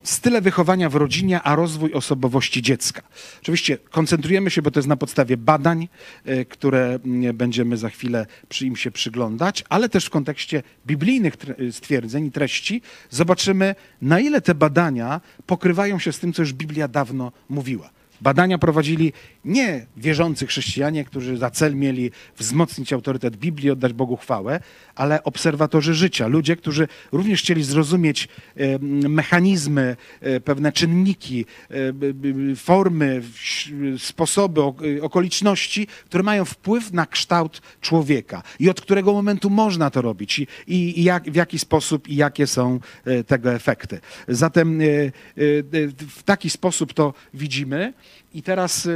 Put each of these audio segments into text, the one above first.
style wychowania w rodzinie, a rozwój osobowości dziecka. Oczywiście koncentrujemy się, bo to jest na podstawie badań, które będziemy za chwilę im się przyglądać, ale też w kontekście biblijnych stwierdzeń i treści zobaczymy, na ile te badania pokrywają się z tym, co już Biblia dawno mówiła. Badania prowadzili nie wierzący chrześcijanie, którzy za cel mieli wzmocnić autorytet Biblii, oddać Bogu chwałę, ale obserwatorzy życia, ludzie, którzy również chcieli zrozumieć mechanizmy, pewne czynniki, formy, sposoby, okoliczności, które mają wpływ na kształt człowieka i od którego momentu można to robić i w jaki sposób i jakie są tego efekty. Zatem w taki sposób to widzimy. I teraz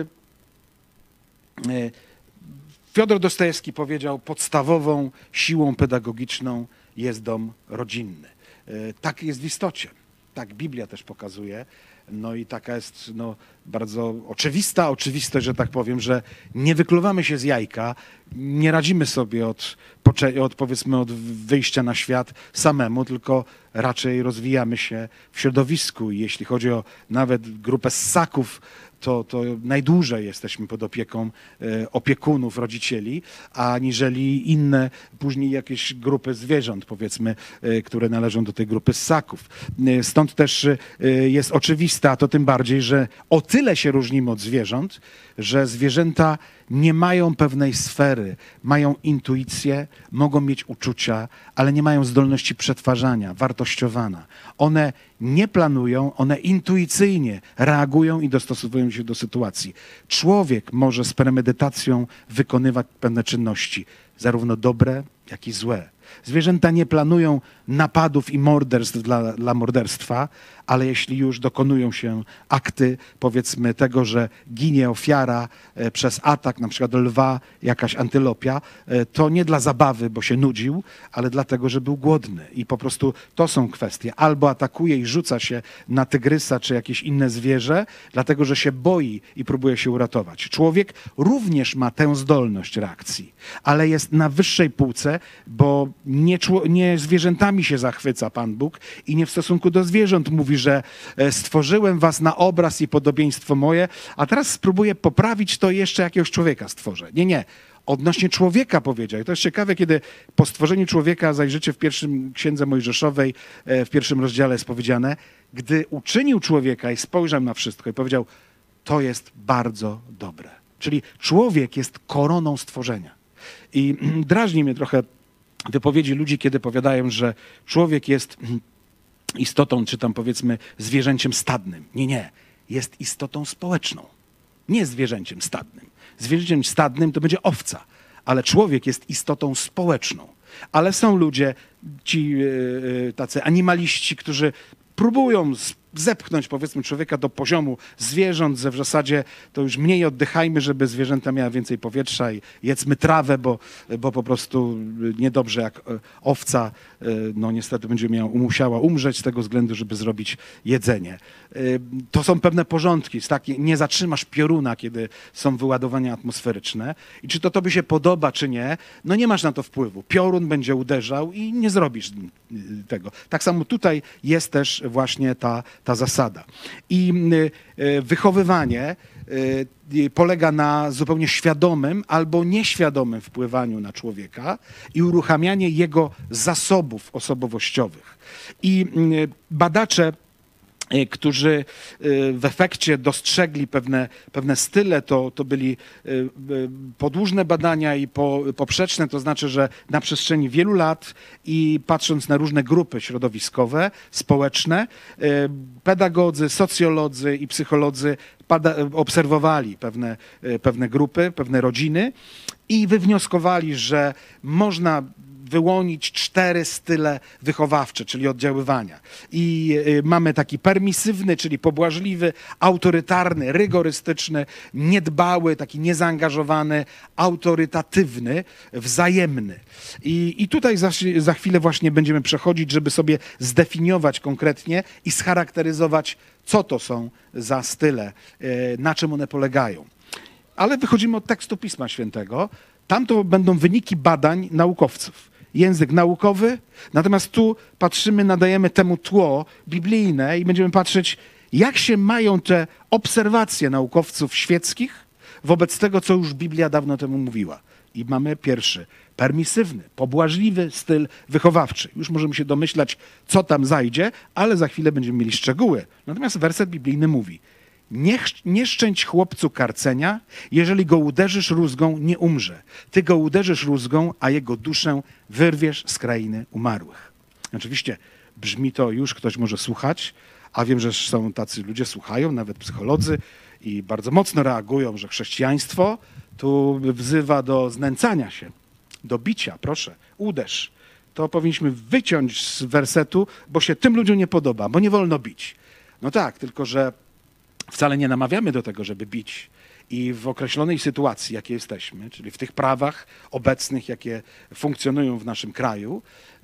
Fiodor Dostojewski powiedział, podstawową siłą pedagogiczną jest dom rodzinny. Tak jest w istocie. Tak Biblia też pokazuje. No i taka jest bardzo oczywistość, że tak powiem, że nie wykluwamy się z jajka, nie radzimy sobie od wyjścia na świat samemu, tylko raczej rozwijamy się w środowisku. I jeśli chodzi o nawet grupę ssaków, to najdłużej jesteśmy pod opieką opiekunów, rodzicieli, aniżeli inne później jakieś grupy zwierząt, powiedzmy, które należą do tej grupy ssaków. Stąd też jest oczywiste, a to tym bardziej, że o tyle się różnimy od zwierząt, że zwierzęta nie mają pewnej sfery, mają intuicję, mogą mieć uczucia, ale nie mają zdolności przetwarzania, wartościowania. One nie planują, one intuicyjnie reagują i dostosowują się do sytuacji. Człowiek może z premedytacją wykonywać pewne czynności, zarówno dobre, jak i złe. Zwierzęta nie planują napadów i morderstw dla morderstwa, ale jeśli już dokonują się akty, powiedzmy tego, że ginie ofiara przez atak, na przykład lwa, jakaś antylopia, to nie dla zabawy, bo się nudził, ale dlatego, że był głodny. I po prostu to są kwestie. Albo atakuje i rzuca się na tygrysa czy jakieś inne zwierzę, dlatego, że się boi i próbuje się uratować. Człowiek również ma tę zdolność reakcji, ale jest na wyższej półce, bo nie zwierzętami się zachwyca Pan Bóg i nie w stosunku do zwierząt mówi, że stworzyłem was na obraz i podobieństwo moje, a teraz spróbuję poprawić to i jeszcze jakiegoś człowieka stworzę. Nie. Odnośnie człowieka powiedział. I to jest ciekawe, kiedy po stworzeniu człowieka, zajrzycie w pierwszym Księdze Mojżeszowej, w pierwszym rozdziale jest powiedziane, gdy uczynił człowieka i spojrzał na wszystko i powiedział, to jest bardzo dobre. Czyli człowiek jest koroną stworzenia. I drażni mnie trochę wypowiedzi ludzi, kiedy powiadają, że człowiek jest istotą, czy tam powiedzmy zwierzęciem stadnym. Nie. Jest istotą społeczną. Nie zwierzęciem stadnym. Zwierzęciem stadnym to będzie owca, ale człowiek jest istotą społeczną. Ale są ludzie, ci tacy animaliści, którzy próbują zepchnąć, powiedzmy, człowieka do poziomu zwierząt, że w zasadzie to już mniej oddychajmy, żeby zwierzęta miały więcej powietrza i jedzmy trawę, bo po prostu niedobrze jak owca, niestety będzie musiała umrzeć z tego względu, żeby zrobić jedzenie. To są pewne porządki. Nie zatrzymasz pioruna, kiedy są wyładowania atmosferyczne. I czy to tobie się podoba, czy nie, nie masz na to wpływu. Piorun będzie uderzał i nie zrobisz tego. Tak samo tutaj jest też właśnie ta zasada. I wychowywanie polega na zupełnie świadomym albo nieświadomym wpływaniu na człowieka i uruchamianie jego zasobów osobowościowych. I badacze, którzy w efekcie dostrzegli pewne style, to byli podłużne badania i poprzeczne, to znaczy, że na przestrzeni wielu lat i patrząc na różne grupy środowiskowe, społeczne, pedagodzy, socjolodzy i psycholodzy obserwowali pewne grupy, pewne rodziny i wywnioskowali, że można wyłonić 4 style wychowawcze, czyli oddziaływania. I mamy taki permisywny, czyli pobłażliwy, autorytarny, rygorystyczny, niedbały, taki niezaangażowany, autorytatywny, wzajemny. I tutaj za chwilę właśnie będziemy przechodzić, żeby sobie zdefiniować konkretnie i scharakteryzować, co to są za style, na czym one polegają. Ale wychodzimy od tekstu Pisma Świętego. Tam to będą wyniki badań naukowców. język naukowy, natomiast tu patrzymy, nadajemy temu tło biblijne i będziemy patrzeć, jak się mają te obserwacje naukowców świeckich wobec tego, co już Biblia dawno temu mówiła. I mamy pierwszy, permisywny, pobłażliwy styl wychowawczy. Już możemy się domyślać, co tam zajdzie, ale za chwilę będziemy mieli szczegóły. Natomiast werset biblijny mówi: nie szczędź chłopcu karcenia, jeżeli go uderzysz rózgą, nie umrze. Ty go uderzysz rózgą, a jego duszę wyrwiesz z krainy umarłych. Oczywiście brzmi to, już ktoś może słuchać, a wiem, że są tacy ludzie, słuchają, nawet psycholodzy, i bardzo mocno reagują, że chrześcijaństwo tu wzywa do znęcania się, do bicia. Proszę, uderz. To powinniśmy wyciąć z wersetu, bo się tym ludziom nie podoba, bo nie wolno bić. No tak, tylko że wcale nie namawiamy do tego, żeby bić. I w określonej sytuacji, jakiej jesteśmy, czyli w tych prawach obecnych, jakie funkcjonują w naszym kraju,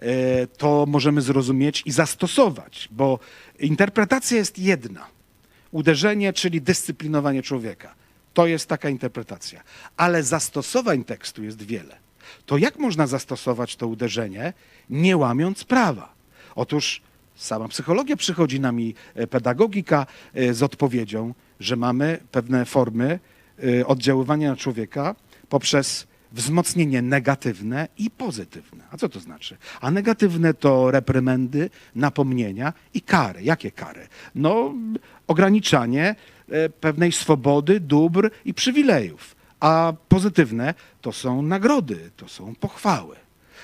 to możemy zrozumieć i zastosować, bo interpretacja jest jedna. Uderzenie, czyli dyscyplinowanie człowieka. To jest taka interpretacja. Ale zastosowań tekstu jest wiele. To jak można zastosować to uderzenie, nie łamiąc prawa? Otóż sama psychologia przychodzi nam i pedagogika z odpowiedzią, że mamy pewne formy oddziaływania na człowieka poprzez wzmocnienie negatywne i pozytywne. A co to znaczy? A negatywne to reprymendy, napomnienia i kary. Jakie kary? No, ograniczanie pewnej swobody, dóbr i przywilejów. A pozytywne to są nagrody, to są pochwały.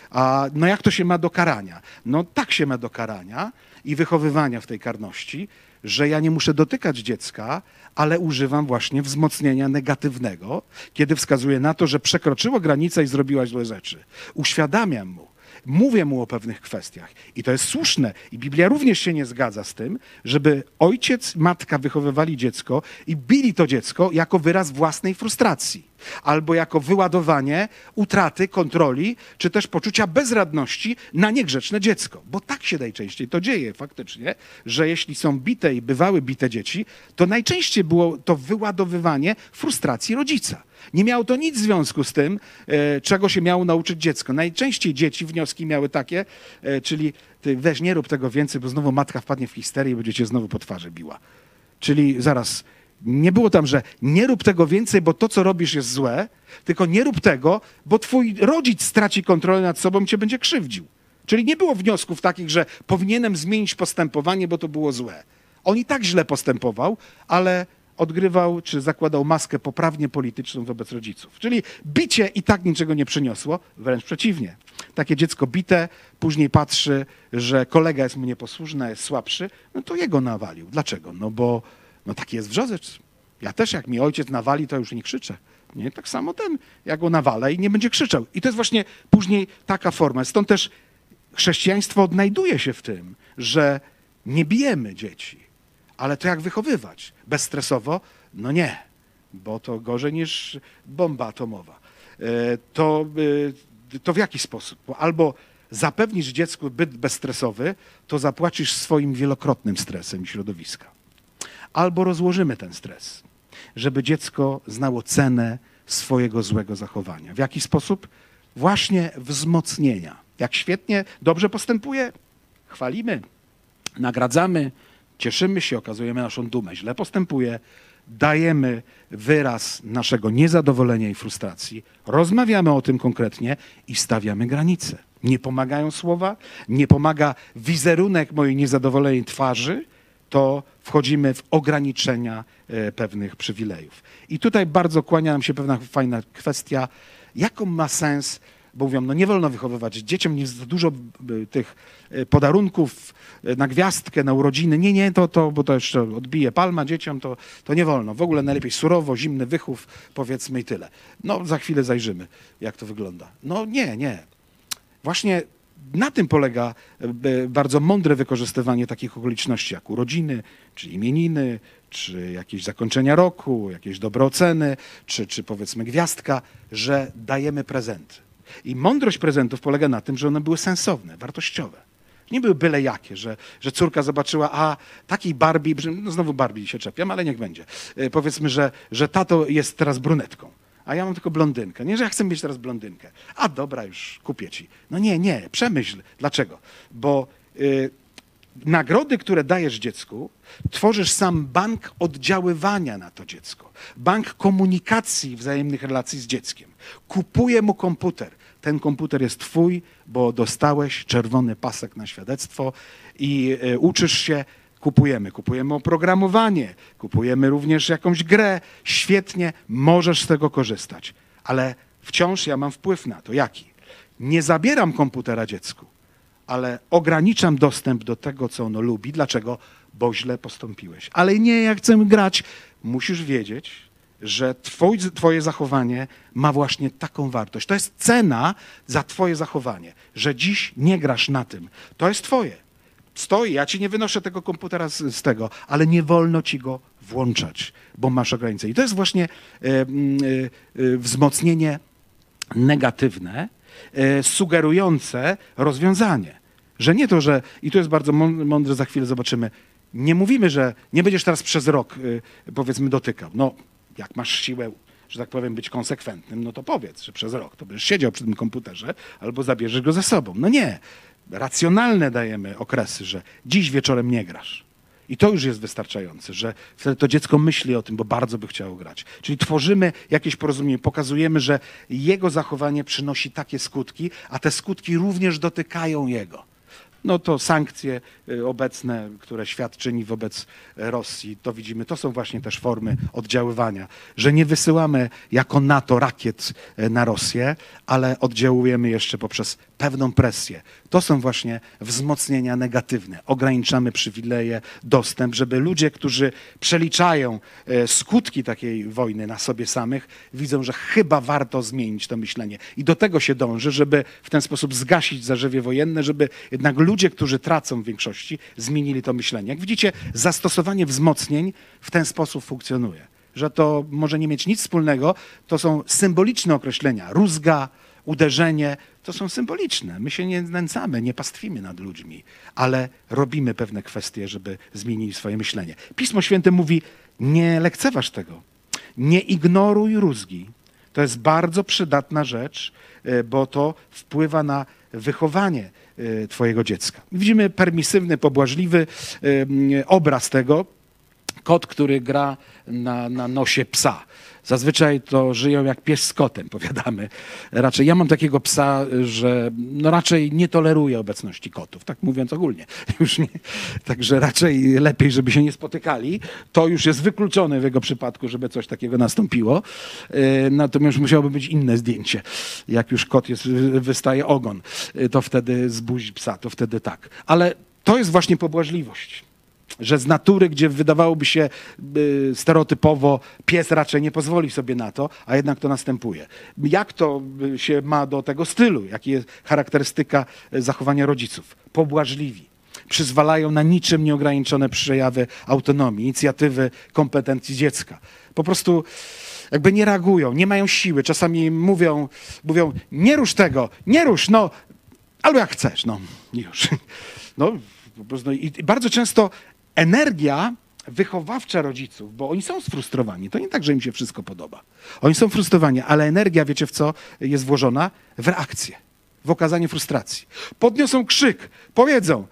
A no jak to się ma do karania? No tak się ma do karania i wychowywania w tej karności, że ja nie muszę dotykać dziecka, ale używam właśnie wzmocnienia negatywnego, kiedy wskazuję na to, że przekroczyło granicę i zrobiła złe rzeczy. Uświadamiam mu, mówię mu o pewnych kwestiach i to jest słuszne. I Biblia również się nie zgadza z tym, żeby ojciec, matka wychowywali dziecko i bili to dziecko jako wyraz własnej frustracji albo jako wyładowanie utraty kontroli, czy też poczucia bezradności na niegrzeczne dziecko. Bo tak się najczęściej to dzieje faktycznie, że jeśli są bite i bywały bite dzieci, to najczęściej było to wyładowywanie frustracji rodzica. Nie miało to nic w związku z tym, czego się miało nauczyć dziecko. Najczęściej dzieci wnioski miały takie, czyli ty weź, nie rób tego więcej, bo znowu matka wpadnie w histerię i będzie cię znowu po twarzy biła. Czyli zaraz, nie było tam, że nie rób tego więcej, bo to, co robisz, jest złe, tylko nie rób tego, bo twój rodzic straci kontrolę nad sobą i cię będzie krzywdził. Czyli nie było wniosków takich, że powinienem zmienić postępowanie, bo to było złe. On i tak źle postępował, ale odgrywał czy zakładał maskę poprawnie polityczną wobec rodziców. Czyli bicie i tak niczego nie przyniosło, wręcz przeciwnie. Takie dziecko bite, później patrzy, że kolega jest mu nieposłuszny, jest słabszy, no to jego nawalił. Dlaczego? No bo taki jest wrzodzec. Ja też, jak mi ojciec nawali, to już nie krzyczę. Nie? Tak samo ten, jak go nawala i nie będzie krzyczał. I to jest właśnie później taka forma. Stąd też chrześcijaństwo odnajduje się w tym, że nie bijemy dzieci, ale to jak wychowywać? Bezstresowo? No nie, bo to gorzej niż bomba atomowa. To w jaki sposób? Bo albo zapewnisz dziecku byt bezstresowy, to zapłacisz swoim wielokrotnym stresem środowiska. Albo rozłożymy ten stres, żeby dziecko znało cenę swojego złego zachowania. W jaki sposób? Właśnie wzmocnienia. Jak świetnie, dobrze postępuje, chwalimy, nagradzamy, cieszymy się, okazujemy naszą dumę. Źle postępuje, dajemy wyraz naszego niezadowolenia i frustracji, rozmawiamy o tym konkretnie i stawiamy granice. Nie pomagają słowa, nie pomaga wizerunek mojej niezadowolonej twarzy, to wchodzimy w ograniczenia pewnych przywilejów. I tutaj bardzo kłania nam się pewna fajna kwestia, jaką ma sens, bo mówią, no nie wolno wychowywać dzieciom, nie za dużo tych podarunków na gwiazdkę, na urodziny. Nie, bo to jeszcze odbije palma dzieciom, to nie wolno. W ogóle najlepiej surowo, zimny wychów, powiedzmy i tyle. No za chwilę zajrzymy, jak to wygląda. No nie. Właśnie na tym polega bardzo mądre wykorzystywanie takich okoliczności jak urodziny, czy imieniny, czy jakieś zakończenia roku, jakieś dobre oceny, czy powiedzmy gwiazdka, że dajemy prezenty. I mądrość prezentów polega na tym, że one były sensowne, wartościowe. Nie były byle jakie, że córka zobaczyła, takiej Barbie, no znowu Barbie się czepiam, ale niech będzie. Powiedzmy, że tato jest teraz brunetką. a ja mam tylko blondynkę. Nie, że ja chcę mieć teraz blondynkę. A dobra, już kupię ci. No nie, przemyśl. Dlaczego? Bo nagrody, które dajesz dziecku, tworzysz sam bank oddziaływania na to dziecko. Bank komunikacji wzajemnych relacji z dzieckiem. Kupuję mu komputer. Ten komputer jest twój, bo dostałeś czerwony pasek na świadectwo i uczysz się. Kupujemy oprogramowanie, kupujemy również jakąś grę. Świetnie, możesz z tego korzystać. Ale wciąż ja mam wpływ na to. Jaki? Nie zabieram komputera dziecku, ale ograniczam dostęp do tego, co ono lubi. Dlaczego? Bo źle postąpiłeś. Ale nie, jak chcę grać. Musisz wiedzieć, że twoje zachowanie ma właśnie taką wartość. To jest cena za twoje zachowanie, że dziś nie grasz na tym. To jest twoje. Stoi, ja ci nie wynoszę tego komputera z tego, ale nie wolno ci go włączać, bo masz ograniczenie. I to jest właśnie wzmocnienie negatywne, sugerujące rozwiązanie. Że nie to, że, i to jest bardzo mądre, za chwilę zobaczymy, nie mówimy, że nie będziesz teraz przez rok, powiedzmy, dotykał. No, jak masz siłę, że tak powiem, być konsekwentnym, no to powiedz, że przez rok to będziesz siedział przy tym komputerze albo zabierzesz go ze sobą. No nie. Racjonalne dajemy okresy, że dziś wieczorem nie grasz. I to już jest wystarczające, że wtedy to dziecko myśli o tym, bo bardzo by chciało grać. Czyli tworzymy jakieś porozumienie, pokazujemy, że jego zachowanie przynosi takie skutki, a te skutki również dotykają jego. No to sankcje obecne, które świat czyni wobec Rosji, to widzimy, to są właśnie też formy oddziaływania, że nie wysyłamy jako NATO rakiet na Rosję, ale oddziałujemy jeszcze poprzez pewną presję. To są właśnie wzmocnienia negatywne. Ograniczamy przywileje, dostęp, żeby ludzie, którzy przeliczają skutki takiej wojny na sobie samych, widzą, że chyba warto zmienić to myślenie. I do tego się dąży, żeby w ten sposób zgasić zarzewie wojenne, żeby jednak ludzie, którzy tracą w większości, zmienili to myślenie. Jak widzicie, zastosowanie wzmocnień w ten sposób funkcjonuje. Że to może nie mieć nic wspólnego, to są symboliczne określenia. Rózga, uderzenie, to są symboliczne. My się nie znęcamy, nie pastwimy nad ludźmi, ale robimy pewne kwestie, żeby zmienili swoje myślenie. Pismo Święte mówi, nie lekceważ tego, nie ignoruj rózgi. To jest bardzo przydatna rzecz, bo to wpływa na wychowanie twojego dziecka. Widzimy permisywny, pobłażliwy obraz tego. Kot, który gra na nosie psa. Zazwyczaj to żyją jak pies z kotem, powiadamy. Raczej ja mam takiego psa, że no raczej nie toleruję obecności kotów, tak mówiąc ogólnie. Już nie, także raczej lepiej, żeby się nie spotykali. To już jest wykluczone w jego przypadku, żeby coś takiego nastąpiło. Natomiast musiałoby być inne zdjęcie. Jak już kot wystaje ogon, to wtedy z buzi psa, to wtedy tak. Ale to jest właśnie pobłażliwość. Że z natury, gdzie wydawałoby się stereotypowo, pies raczej nie pozwoli sobie na to, a jednak to następuje. Jak to się ma do tego stylu? Jaka jest charakterystyka zachowania rodziców? Pobłażliwi. Przyzwalają na niczym nieograniczone przejawy autonomii, inicjatywy, kompetencji dziecka. Po prostu jakby nie reagują, nie mają siły. Czasami mówią nie rusz tego, nie rusz, no, albo jak chcesz, no, już. No, po prostu, i bardzo często energia wychowawcza rodziców, bo oni są sfrustrowani. To nie tak, że im się wszystko podoba. Oni są frustrowani, ale energia, wiecie w co jest włożona? W reakcję, w okazanie frustracji. Podniosą krzyk, powiedzą,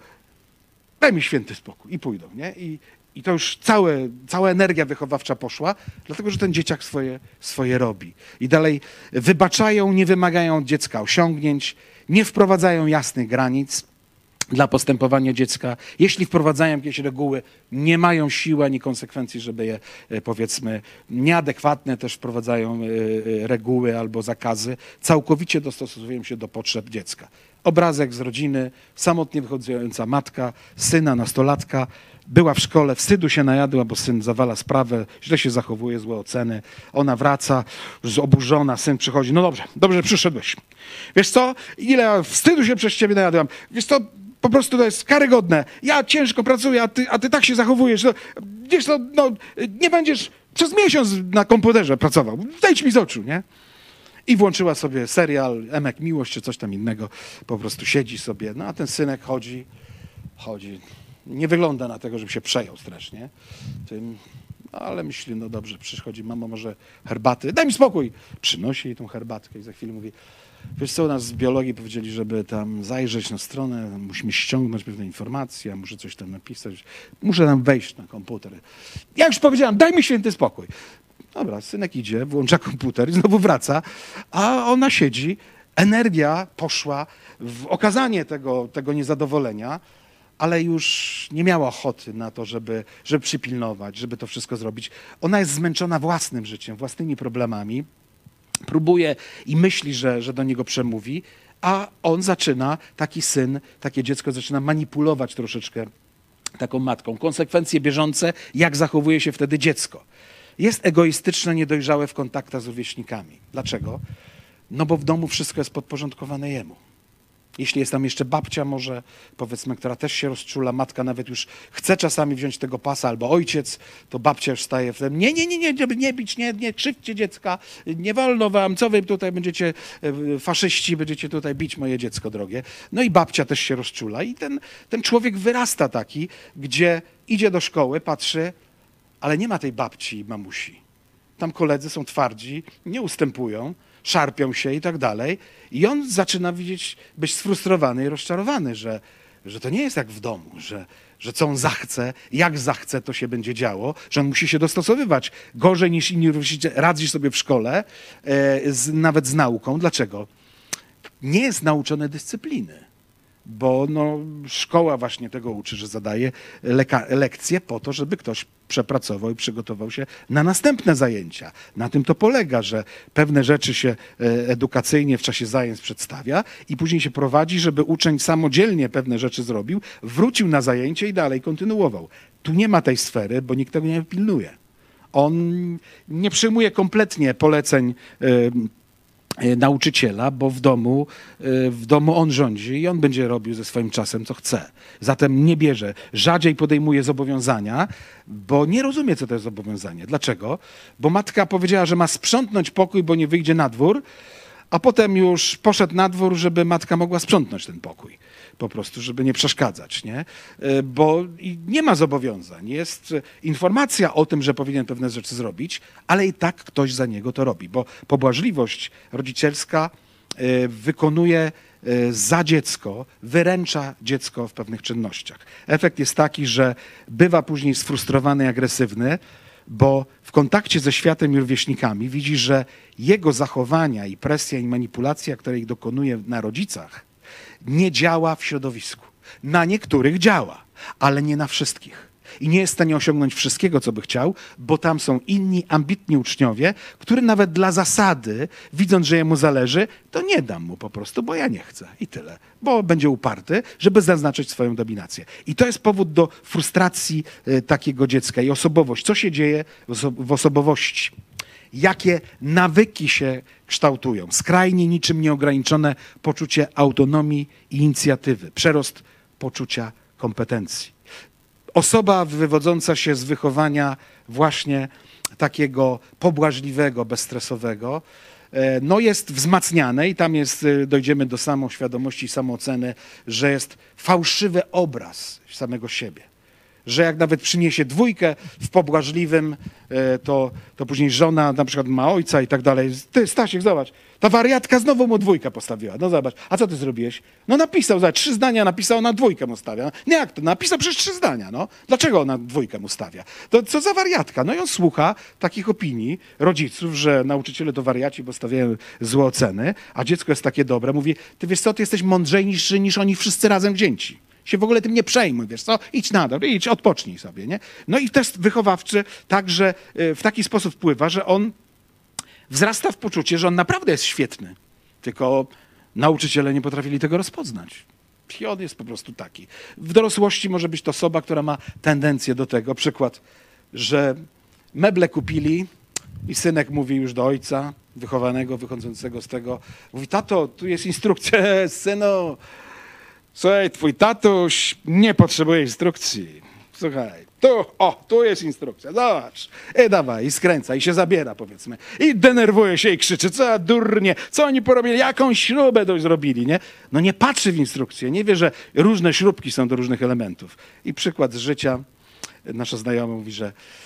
daj mi święty spokój i pójdą. Nie? I to już cała energia wychowawcza poszła, dlatego że ten dzieciak swoje robi. I dalej wybaczają, nie wymagają od dziecka osiągnięć, nie wprowadzają jasnych granic dla postępowania dziecka. Jeśli wprowadzają jakieś reguły, nie mają siły ani konsekwencji, żeby je, powiedzmy, nieadekwatne też wprowadzają reguły albo zakazy. Całkowicie dostosowują się do potrzeb dziecka. Obrazek z rodziny, samotnie wychodząca matka, syna, nastolatka, była w szkole, wstydu się najadła, bo syn zawala sprawę, źle się zachowuje, złe oceny. Ona wraca, oburzona, syn przychodzi. No dobrze, że przyszedłeś. Wiesz co, ile wstydu się przez ciebie najadłam. Wiesz co, po prostu to jest karygodne. Ja ciężko pracuję, a ty tak się zachowujesz. No, wiesz co, no, nie będziesz przez miesiąc na komputerze pracował. Zejdź mi z oczu, nie? I włączyła sobie serial Emek Miłość czy coś tam innego. Po prostu siedzi sobie. No a ten synek chodzi. Nie wygląda na tego, żeby się przejął strasznie tym. Ale myśli, no dobrze, przychodzi, mamo, może herbaty, daj mi spokój. Przynosi jej tą herbatkę i za chwilę mówi, wiesz co, u nas z biologii powiedzieli, żeby tam zajrzeć na stronę, musimy ściągnąć pewne informacje, muszę coś tam napisać, muszę tam wejść na komputer. Ja już powiedziałam, daj mi święty spokój. Dobra, synek idzie, włącza komputer i znowu wraca, a ona siedzi, energia poszła w okazanie tego niezadowolenia, ale już nie miała ochoty na to, żeby przypilnować, żeby to wszystko zrobić. Ona jest zmęczona własnym życiem, własnymi problemami, próbuje i myśli, że do niego przemówi, a on zaczyna, taki syn, takie dziecko zaczyna manipulować troszeczkę taką matką. Konsekwencje bieżące, jak zachowuje się wtedy dziecko. Jest egoistyczne, niedojrzałe w kontaktach z rówieśnikami. Dlaczego? No bo w domu wszystko jest podporządkowane jemu. Jeśli jest tam jeszcze babcia może, powiedzmy, która też się rozczula, matka nawet już chce czasami wziąć tego pasa, albo ojciec, to babcia już staje wtedy, nie bić, nie krzywdźcie dziecka, nie wolno wam, co wy tutaj będziecie, faszyści, będziecie tutaj bić moje dziecko drogie. No i babcia też się rozczula i ten człowiek wyrasta taki, gdzie idzie do szkoły, patrzy, ale nie ma tej babci i mamusi. Tam koledzy są twardzi, nie ustępują, szarpią się i tak dalej. I on zaczyna być sfrustrowany i rozczarowany, że to nie jest jak w domu, że co on zachce, jak zachce, to się będzie działo, że on musi się dostosowywać gorzej niż inni rówieśnicy, radzi sobie w szkole, nawet z nauką. Dlaczego? Nie jest nauczony dyscypliny. Bo szkoła właśnie tego uczy, że zadaje lekcje po to, żeby ktoś przepracował i przygotował się na następne zajęcia. Na tym to polega, że pewne rzeczy się edukacyjnie w czasie zajęć przedstawia i później się prowadzi, żeby uczeń samodzielnie pewne rzeczy zrobił, wrócił na zajęcie i dalej kontynuował. Tu nie ma tej sfery, bo nikt tego nie pilnuje. On nie przyjmuje kompletnie poleceń nauczyciela, bo w domu on rządzi i on będzie robił ze swoim czasem, co chce. Zatem nie bierze, rzadziej podejmuje zobowiązania, bo nie rozumie, co to jest zobowiązanie. Dlaczego? Bo matka powiedziała, że ma sprzątnąć pokój, bo nie wyjdzie na dwór, a potem już poszedł na dwór, żeby matka mogła sprzątnąć ten pokój. Po prostu, żeby nie przeszkadzać, nie? Bo nie ma zobowiązań. Jest informacja o tym, że powinien pewne rzeczy zrobić, ale i tak ktoś za niego to robi, bo pobłażliwość rodzicielska wykonuje za dziecko, wyręcza dziecko w pewnych czynnościach. Efekt jest taki, że bywa później sfrustrowany i agresywny, bo w kontakcie ze światem i rówieśnikami widzi, że jego zachowania i presja i manipulacja, której dokonuje na rodzicach, nie działa w środowisku. Na niektórych działa, ale nie na wszystkich. I nie jest w stanie osiągnąć wszystkiego, co by chciał, bo tam są inni ambitni uczniowie, który nawet dla zasady, widząc, że jemu zależy, to nie dam mu po prostu, bo ja nie chcę i tyle. Bo będzie uparty, żeby zaznaczyć swoją dominację. I to jest powód do frustracji takiego dziecka i osobowość. Co się dzieje w osobowości? Jakie nawyki się kształtują? Skrajnie niczym nieograniczone poczucie autonomii i inicjatywy, przerost poczucia kompetencji. Osoba wywodząca się z wychowania właśnie takiego pobłażliwego, bezstresowego, jest wzmacniane i tam dojdziemy do samoświadomości i samooceny, że jest fałszywy obraz samego siebie. Że jak nawet przyniesie dwójkę w pobłażliwym, to później żona na przykład ma ojca i tak dalej. Ty, Stasiek, zobacz, ta wariatka znowu mu dwójkę postawiła. No zobacz, a co ty zrobiłeś? No napisał, zobacz, 3 zdania napisał, ona dwójkę mu stawia. Nie, jak to? Napisał przecież 3 zdania, no. Dlaczego ona dwójkę mu stawia? To co za wariatka? No i on słucha takich opinii rodziców, że nauczyciele to wariaci, bo stawiają złe oceny, a dziecko jest takie dobre. Mówi, ty wiesz co, ty jesteś mądrzejszy niż oni wszyscy razem wzięci. Się w ogóle tym nie przejmuj, wiesz co, idź na dół, idź, odpocznij sobie, nie? No i test wychowawczy także w taki sposób wpływa, że on wzrasta w poczucie, że on naprawdę jest świetny, tylko nauczyciele nie potrafili tego rozpoznać. I on jest po prostu taki. W dorosłości może być to osoba, która ma tendencję do tego, przykład, że meble kupili i synek mówi już do ojca, wychowanego, wychodzącego z tego, mówi, tato, tu jest instrukcja, synu, słuchaj, twój tatuś nie potrzebuje instrukcji. Słuchaj, tu jest instrukcja, zobacz. I dawaj, i skręca, i się zabiera, powiedzmy. I denerwuje się i krzyczy, co durnie, co oni porobili, jaką śrubę to zrobili, nie? No nie patrzy w instrukcję, nie wie, że różne śrubki są do różnych elementów. I przykład z życia, nasza znajoma mówi, że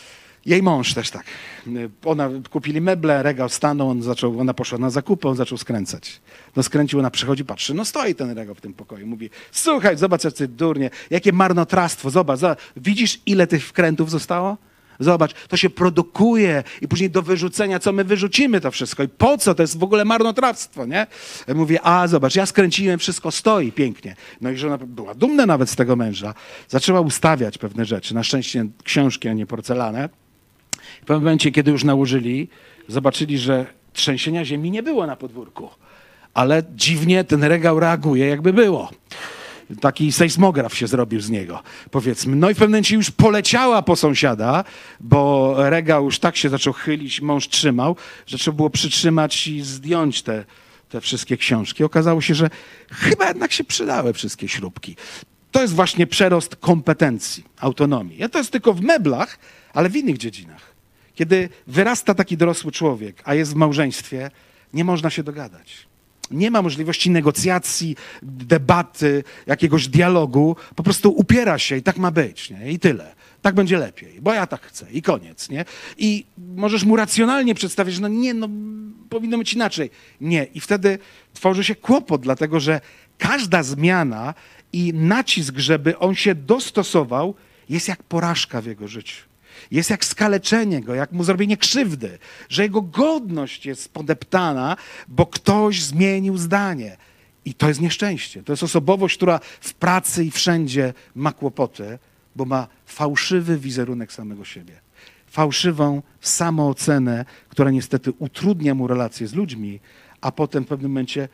Jej mąż też tak. Ona kupili meble, regał stanął, ona poszła na zakupy, on zaczął skręcać. No skręcił, ona przychodzi, patrzy, no stoi ten regał w tym pokoju. Mówi, słuchaj, zobacz jacy durnie, jakie marnotrawstwo, zobacz, widzisz ile tych wkrętów zostało? Zobacz, to się produkuje i później do wyrzucenia, co my wyrzucimy to wszystko i po co, to jest w ogóle marnotrawstwo, nie? Mówię, zobacz, ja skręciłem, wszystko stoi pięknie. No i żona była dumna nawet z tego męża, zaczęła ustawiać pewne rzeczy, na szczęście książki, a nie porcelanę. W pewnym momencie, kiedy już nałożyli, zobaczyli, że trzęsienia ziemi nie było na podwórku, ale dziwnie ten regał reaguje, jakby było. Taki sejsmograf się zrobił z niego, powiedzmy. No i w pewnym momencie już poleciała po sąsiada, bo regał już tak się zaczął chylić, mąż trzymał, że trzeba było przytrzymać i zdjąć te wszystkie książki. Okazało się, że chyba jednak się przydały wszystkie śrubki. To jest właśnie przerost kompetencji, autonomii. To jest tylko w meblach, ale w innych dziedzinach. Kiedy wyrasta taki dorosły człowiek, a jest w małżeństwie, nie można się dogadać. Nie ma możliwości negocjacji, debaty, jakiegoś dialogu. Po prostu upiera się i tak ma być, nie? I tyle. Tak będzie lepiej, bo ja tak chcę i koniec, nie? I możesz mu racjonalnie przedstawić, że powinno być inaczej. Nie. I wtedy tworzy się kłopot, dlatego że każda zmiana i nacisk, żeby on się dostosował, jest jak porażka w jego życiu. Jest jak skaleczenie go, jak mu zrobienie krzywdy, że jego godność jest podeptana, bo ktoś zmienił zdanie. I to jest nieszczęście. To jest osobowość, która w pracy i wszędzie ma kłopoty, bo ma fałszywy wizerunek samego siebie. Fałszywą samoocenę, która niestety utrudnia mu relacje z ludźmi, a potem w pewnym momencie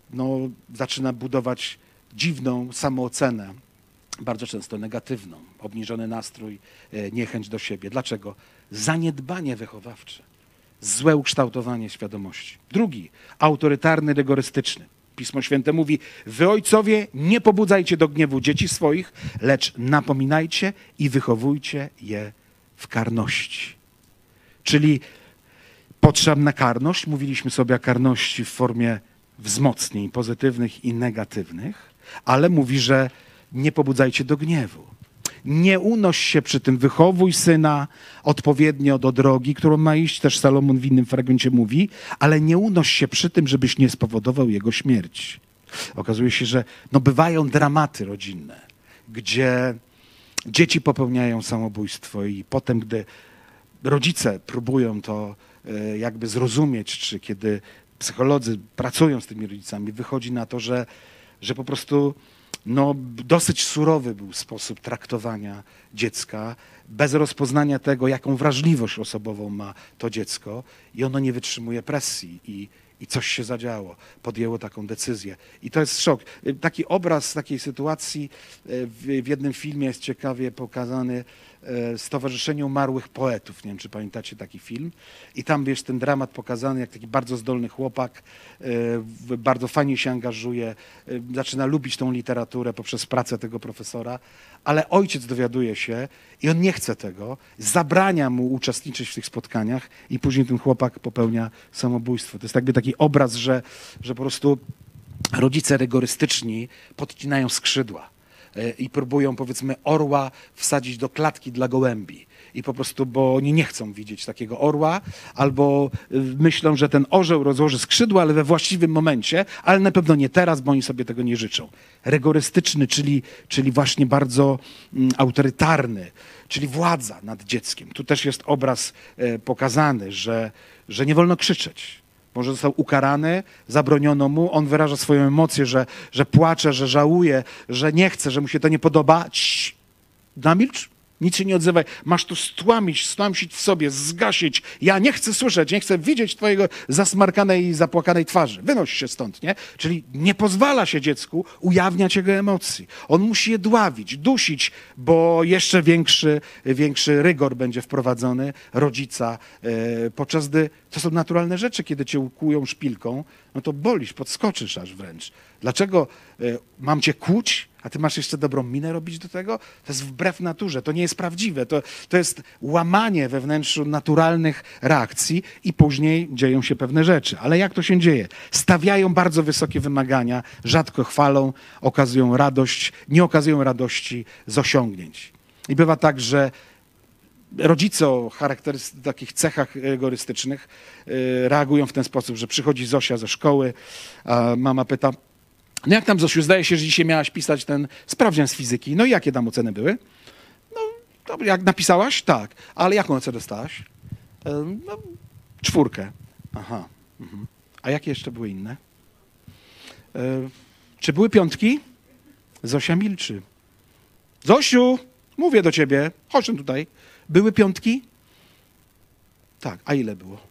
zaczyna budować dziwną samoocenę, bardzo często negatywną, obniżony nastrój, niechęć do siebie. Dlaczego? Zaniedbanie wychowawcze, złe ukształtowanie świadomości. Drugi, autorytarny, rygorystyczny. Pismo Święte mówi, wy ojcowie nie pobudzajcie do gniewu dzieci swoich, lecz napominajcie i wychowujcie je w karności. Czyli potrzebna karność, mówiliśmy sobie o karności w formie wzmocnień pozytywnych i negatywnych, ale mówi, że nie pobudzajcie do gniewu. Nie unoś się przy tym, wychowuj syna odpowiednio do drogi, którą ma iść, też Salomon w innym fragmencie mówi, ale nie unoś się przy tym, żebyś nie spowodował jego śmierci. Okazuje się, że bywają dramaty rodzinne, gdzie dzieci popełniają samobójstwo i potem, gdy rodzice próbują to jakby zrozumieć, czy kiedy psycholodzy pracują z tymi rodzicami, wychodzi na to, że po prostu dosyć surowy był sposób traktowania dziecka, bez rozpoznania tego, jaką wrażliwość osobową ma to dziecko i ono nie wytrzymuje presji i coś się zadziało, podjęło taką decyzję. I to jest szok. Taki obraz takiej sytuacji w jednym filmie jest ciekawie pokazany, Stowarzyszenie Umarłych Poetów. Nie wiem, czy pamiętacie taki film. I tam, ten dramat pokazany, jak taki bardzo zdolny chłopak, bardzo fajnie się angażuje, zaczyna lubić tą literaturę poprzez pracę tego profesora, ale ojciec dowiaduje się i on nie chce tego, zabrania mu uczestniczyć w tych spotkaniach i później ten chłopak popełnia samobójstwo. To jest jakby taki obraz, że po prostu rodzice rygorystyczni podcinają skrzydła i próbują, powiedzmy, orła wsadzić do klatki dla gołębi. I po prostu, bo oni nie chcą widzieć takiego orła, albo myślą, że ten orzeł rozłoży skrzydła, ale we właściwym momencie, ale na pewno nie teraz, bo oni sobie tego nie życzą. Rygorystyczny, czyli właśnie bardzo autorytarny, czyli władza nad dzieckiem. Tu też jest obraz pokazany, że nie wolno krzyczeć. Może został ukarany, zabroniono mu, on wyraża swoją emocję, że płacze, że żałuje, że nie chce, że mu się to nie podoba. Cii, namilcz, nic się nie odzywaj. Masz tu stłamsić w sobie, zgasić. Ja nie chcę słyszeć, nie chcę widzieć twojego zasmarkanej i zapłakanej twarzy. Wynoś się stąd, nie? Czyli nie pozwala się dziecku ujawniać jego emocji. On musi je dławić, dusić, bo jeszcze większy rygor będzie wprowadzony rodzica, podczas gdy to są naturalne rzeczy, kiedy cię ukłują szpilką, no to bolisz, podskoczysz aż wręcz. Dlaczego mam cię kłuć, a ty masz jeszcze dobrą minę robić do tego? To jest wbrew naturze, to nie jest prawdziwe. To jest łamanie we wnętrzu naturalnych reakcji i później dzieją się pewne rzeczy. Ale jak to się dzieje? Stawiają bardzo wysokie wymagania, rzadko chwalą, okazują radość, nie okazują radości z osiągnięć. I bywa tak, że rodzice o takich cechach rygorystycznych reagują w ten sposób, że przychodzi Zosia ze szkoły, a mama pyta, no jak tam, Zosiu, zdaje się, że dzisiaj miałaś pisać ten sprawdzian z fizyki. No i jakie tam oceny były? No, dobrze, jak napisałaś? Tak. Ale jaką ocenę dostałaś? No, 4. Aha. Mhm. A jakie jeszcze były inne? Czy były 5? Zosia milczy. Zosiu, mówię do ciebie, chodź tutaj. Były 5? Tak. A ile było?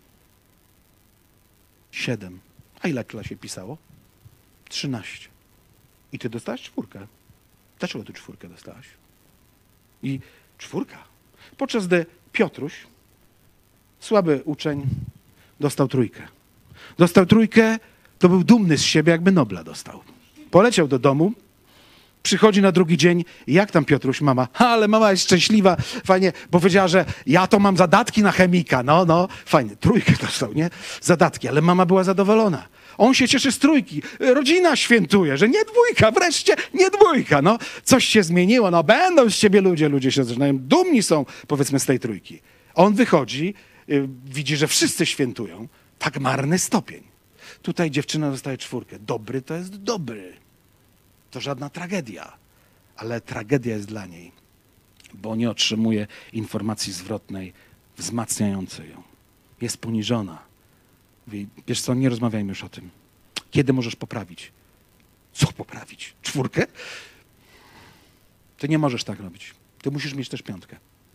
7. A ile w klasie pisało? 13. I ty dostałaś 4. Dlaczego ty 4 dostałaś? I 4. Podczas gdy Piotruś, słaby uczeń, dostał 3. Dostał 3, to był dumny z siebie, jakby Nobla dostał. Poleciał do domu, przychodzi na drugi dzień, jak tam Piotruś, mama? Ale mama jest szczęśliwa, fajnie, bo powiedziała, że ja to mam zadatki na chemika, no, fajnie, 3 dostał, nie? Zadatki, ale mama była zadowolona. On się cieszy z 3, rodzina świętuje, że nie 2, wreszcie nie 2, no. Coś się zmieniło, no będą z ciebie ludzie się zaczynają, dumni są, powiedzmy, z tej 3. On wychodzi, widzi, że wszyscy świętują, tak marny stopień. Tutaj dziewczyna dostaje 4. Dobry to jest dobry. To żadna tragedia, ale tragedia jest dla niej, bo nie otrzymuje informacji zwrotnej, wzmacniającej ją. Jest poniżona. Mówi, wiesz co, nie rozmawiajmy już o tym. Kiedy możesz poprawić? Co poprawić? 4? Ty nie możesz tak robić. Ty musisz mieć też 5.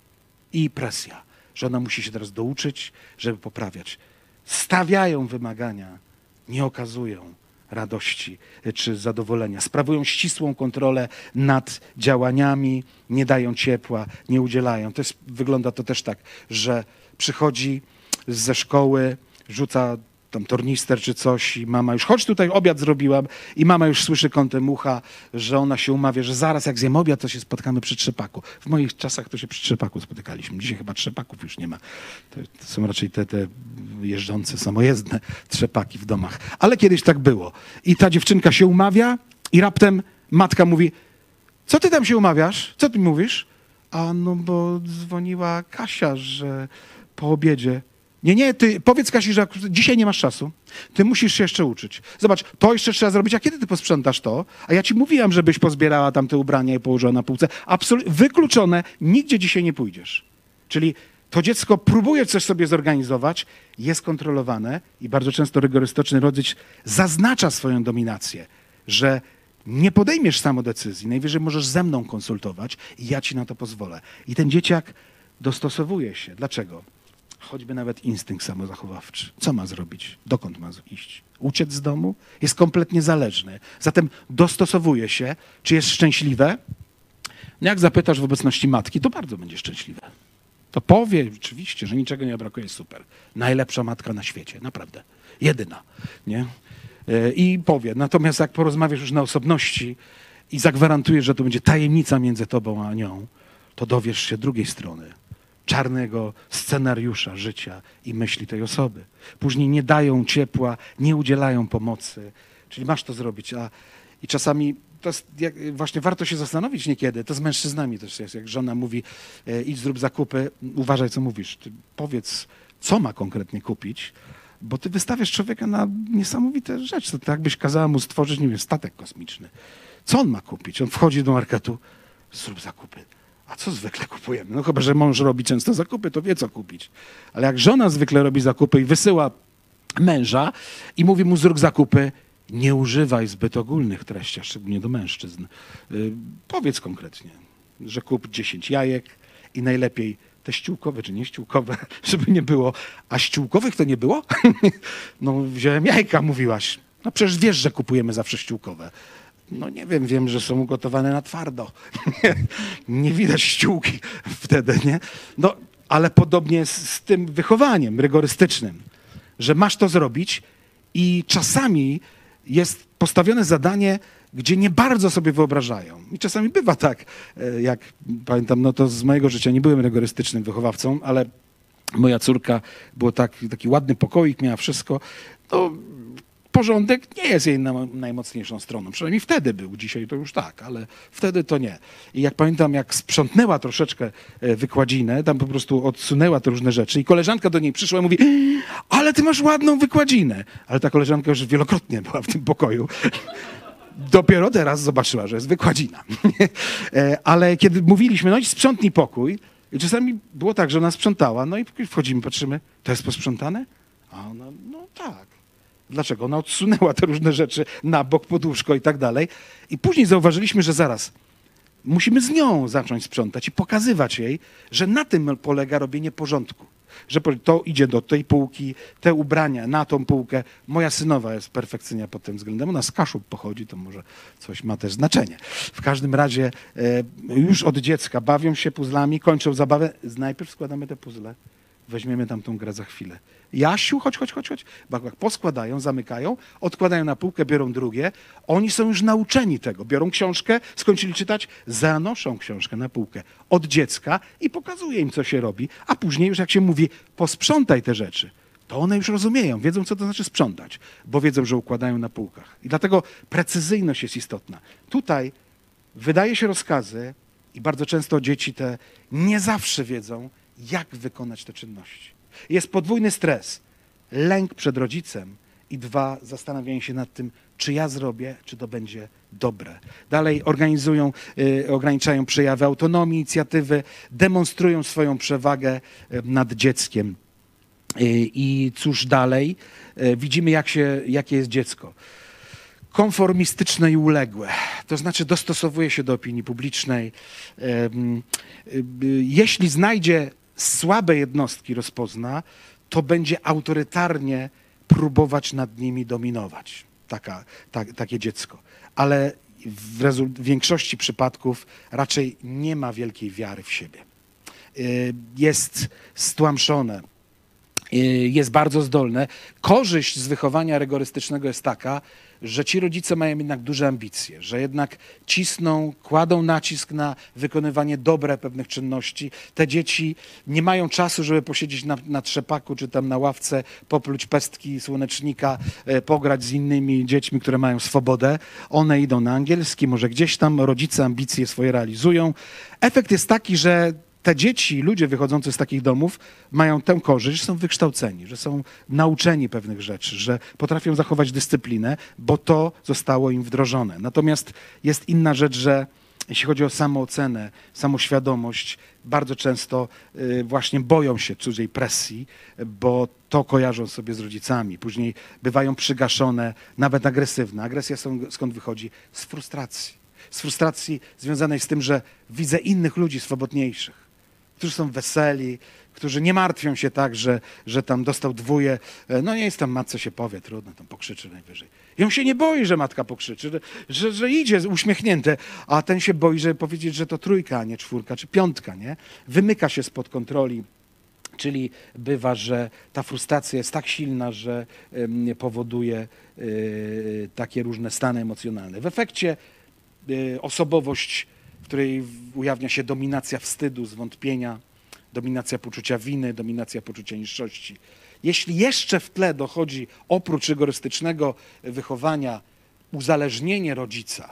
I presja, że ona musi się teraz douczyć, żeby poprawiać. Stawiają wymagania, nie okazują radości czy zadowolenia. Sprawują ścisłą kontrolę nad działaniami, nie dają ciepła, nie udzielają. Wygląda to też tak, że przychodzi ze szkoły, rzuca tam tornister czy coś i mama już, chodź tutaj, obiad zrobiłam, i mama już słyszy kątem ucha, że ona się umawia, że zaraz jak zjem obiad, to się spotkamy przy trzepaku. W moich czasach to się przy trzepaku spotykaliśmy. Dzisiaj chyba trzepaków już nie ma. To są raczej te jeżdżące, samojezdne trzepaki w domach. Ale kiedyś tak było. I ta dziewczynka się umawia i raptem matka mówi, co ty tam się umawiasz? Co ty mówisz? A no bo dzwoniła Kasia, że po obiedzie. Nie, ty powiedz Kasi, że dzisiaj nie masz czasu. Ty musisz się jeszcze uczyć. Zobacz, to jeszcze trzeba zrobić, a kiedy ty posprzątasz to? A ja ci mówiłam, żebyś pozbierała tam te ubrania i położyła na półce. Absolutnie wykluczone, nigdzie dzisiaj nie pójdziesz. Czyli to dziecko próbuje coś sobie zorganizować, jest kontrolowane i bardzo często rygorystyczny rodzic zaznacza swoją dominację, że nie podejmiesz samo decyzji, najwyżej możesz ze mną konsultować i ja ci na to pozwolę. I ten dzieciak dostosowuje się. Dlaczego? Choćby nawet instynkt samozachowawczy. Co ma zrobić? Dokąd ma iść? Uciec z domu? Jest kompletnie zależny. Zatem dostosowuje się. Czy jest szczęśliwe? No jak zapytasz w obecności matki, to bardzo będzie szczęśliwe. To powie oczywiście, że niczego nie brakuje, jest super. Najlepsza matka na świecie, naprawdę. Jedyna. Nie? I powie. Natomiast jak porozmawiasz już na osobności i zagwarantujesz, że to będzie tajemnica między tobą a nią, to dowiesz się drugiej strony. Czarnego scenariusza życia i myśli tej osoby. Później nie dają ciepła, nie udzielają pomocy. Czyli masz to zrobić. I czasami to jest, właśnie warto się zastanowić niekiedy. To z mężczyznami też jest. Jak żona mówi, idź zrób zakupy, uważaj co mówisz. Ty powiedz, co ma konkretnie kupić, bo ty wystawiasz człowieka na niesamowite rzeczy. To jakbyś kazała mu stworzyć, nie wiem, statek kosmiczny. Co on ma kupić? On wchodzi do marketu, zrób zakupy. A co zwykle kupujemy? No chyba, że mąż robi często zakupy, to wie co kupić. Ale jak żona zwykle robi zakupy i wysyła męża i mówi mu zrób zakupy, nie używaj zbyt ogólnych treści, szczególnie do mężczyzn. Powiedz konkretnie, że kup 10 jajek i najlepiej te ściółkowe czy nie ściółkowe, żeby nie było. A ściółkowych to nie było? No wziąłem jajka, mówiłaś. No przecież wiesz, że kupujemy zawsze ściółkowe. No nie wiem, że są ugotowane na twardo. Nie widać ściółki wtedy, nie? No, ale podobnie z tym wychowaniem rygorystycznym, że masz to zrobić i czasami jest postawione zadanie, gdzie nie bardzo sobie wyobrażają. I czasami bywa tak, jak pamiętam, no to z mojego życia nie byłem rygorystycznym wychowawcą, ale moja córka, było taki ładny pokoik, miała wszystko, no porządek nie jest jej najmocniejszą stroną. Przynajmniej wtedy był, dzisiaj to już tak, ale wtedy to nie. I jak pamiętam, jak sprzątnęła troszeczkę wykładzinę, tam po prostu odsunęła te różne rzeczy i koleżanka do niej przyszła i mówi: ale ty masz ładną wykładzinę. Ale ta koleżanka już wielokrotnie była w tym pokoju. Dopiero teraz zobaczyła, że jest wykładzina. Ale kiedy mówiliśmy, no i sprzątnij pokój, i czasami było tak, że ona sprzątała, no i wchodzimy, patrzymy, to jest posprzątane? A ona, no tak. Dlaczego? Ona odsunęła te różne rzeczy na bok, pod łóżko i tak dalej. I później zauważyliśmy, że zaraz musimy z nią zacząć sprzątać i pokazywać jej, że na tym polega robienie porządku. Że to idzie do tej półki, te ubrania na tą półkę. Moja synowa jest perfekcyjna pod tym względem. Ona z Kaszub pochodzi, to może coś ma też znaczenie. W każdym razie już od dziecka bawią się puzzlami, kończą zabawę. Najpierw składamy te puzzle. Weźmiemy tamtą grę za chwilę. Jasiu, chodź. Bo jak poskładają, zamykają, odkładają na półkę, biorą drugie. Oni są już nauczeni tego. Biorą książkę, skończyli czytać, zanoszą książkę na półkę od dziecka i pokazuje im, co się robi. A później już jak się mówi, posprzątaj te rzeczy, to one już rozumieją, wiedzą, co to znaczy sprzątać, bo wiedzą, że układają na półkach. I dlatego precyzyjność jest istotna. Tutaj wydaje się rozkazy i bardzo często dzieci te nie zawsze wiedzą, jak wykonać te czynności. Jest podwójny stres. Lęk przed rodzicem i 2, zastanawianie się nad tym, czy ja zrobię, czy to będzie dobre. Dalej ograniczają przejawy autonomii, inicjatywy, demonstrują swoją przewagę nad dzieckiem. I cóż dalej? Widzimy, jakie jest dziecko. Konformistyczne i uległe. To znaczy dostosowuje się do opinii publicznej. Jeśli znajdzie słabe jednostki, rozpozna, to będzie autorytarnie próbować nad nimi dominować. Takie dziecko. Ale w większości przypadków raczej nie ma wielkiej wiary w siebie. Jest stłamszone, jest bardzo zdolne. Korzyść z wychowania rygorystycznego jest taka, że ci rodzice mają jednak duże ambicje, że jednak cisną, kładą nacisk na wykonywanie dobre pewnych czynności. Te dzieci nie mają czasu, żeby posiedzieć na trzepaku czy tam na ławce, popluć pestki słonecznika, pograć z innymi dziećmi, które mają swobodę. One idą na angielski, może gdzieś tam rodzice ambicje swoje realizują. Efekt jest taki, że te dzieci, ludzie wychodzący z takich domów mają tę korzyść, że są wykształceni, że są nauczeni pewnych rzeczy, że potrafią zachować dyscyplinę, bo to zostało im wdrożone. Natomiast jest inna rzecz, że jeśli chodzi o samoocenę, samoświadomość, bardzo często właśnie boją się cudzej presji, bo to kojarzą sobie z rodzicami. Później bywają przygaszone, nawet agresywne. Agresja skąd wychodzi? Z frustracji. Z frustracji związanej z tym, że widzę innych ludzi swobodniejszych, którzy są weseli, którzy nie martwią się tak, że tam dostał dwóje. No nie jest tam, matce się powie, trudno, tam pokrzyczy najwyżej. I on się nie boi, że matka pokrzyczy, że idzie uśmiechnięte, a ten się boi, żeby powiedzieć, że to 3, a nie 4 czy 5, nie? Wymyka się spod kontroli. Czyli bywa, że ta frustracja jest tak silna, że powoduje takie różne stany emocjonalne. W efekcie osobowość, w której ujawnia się dominacja wstydu, zwątpienia, dominacja poczucia winy, dominacja poczucia niższości. Jeśli jeszcze w tle dochodzi oprócz rygorystycznego wychowania uzależnienie rodzica,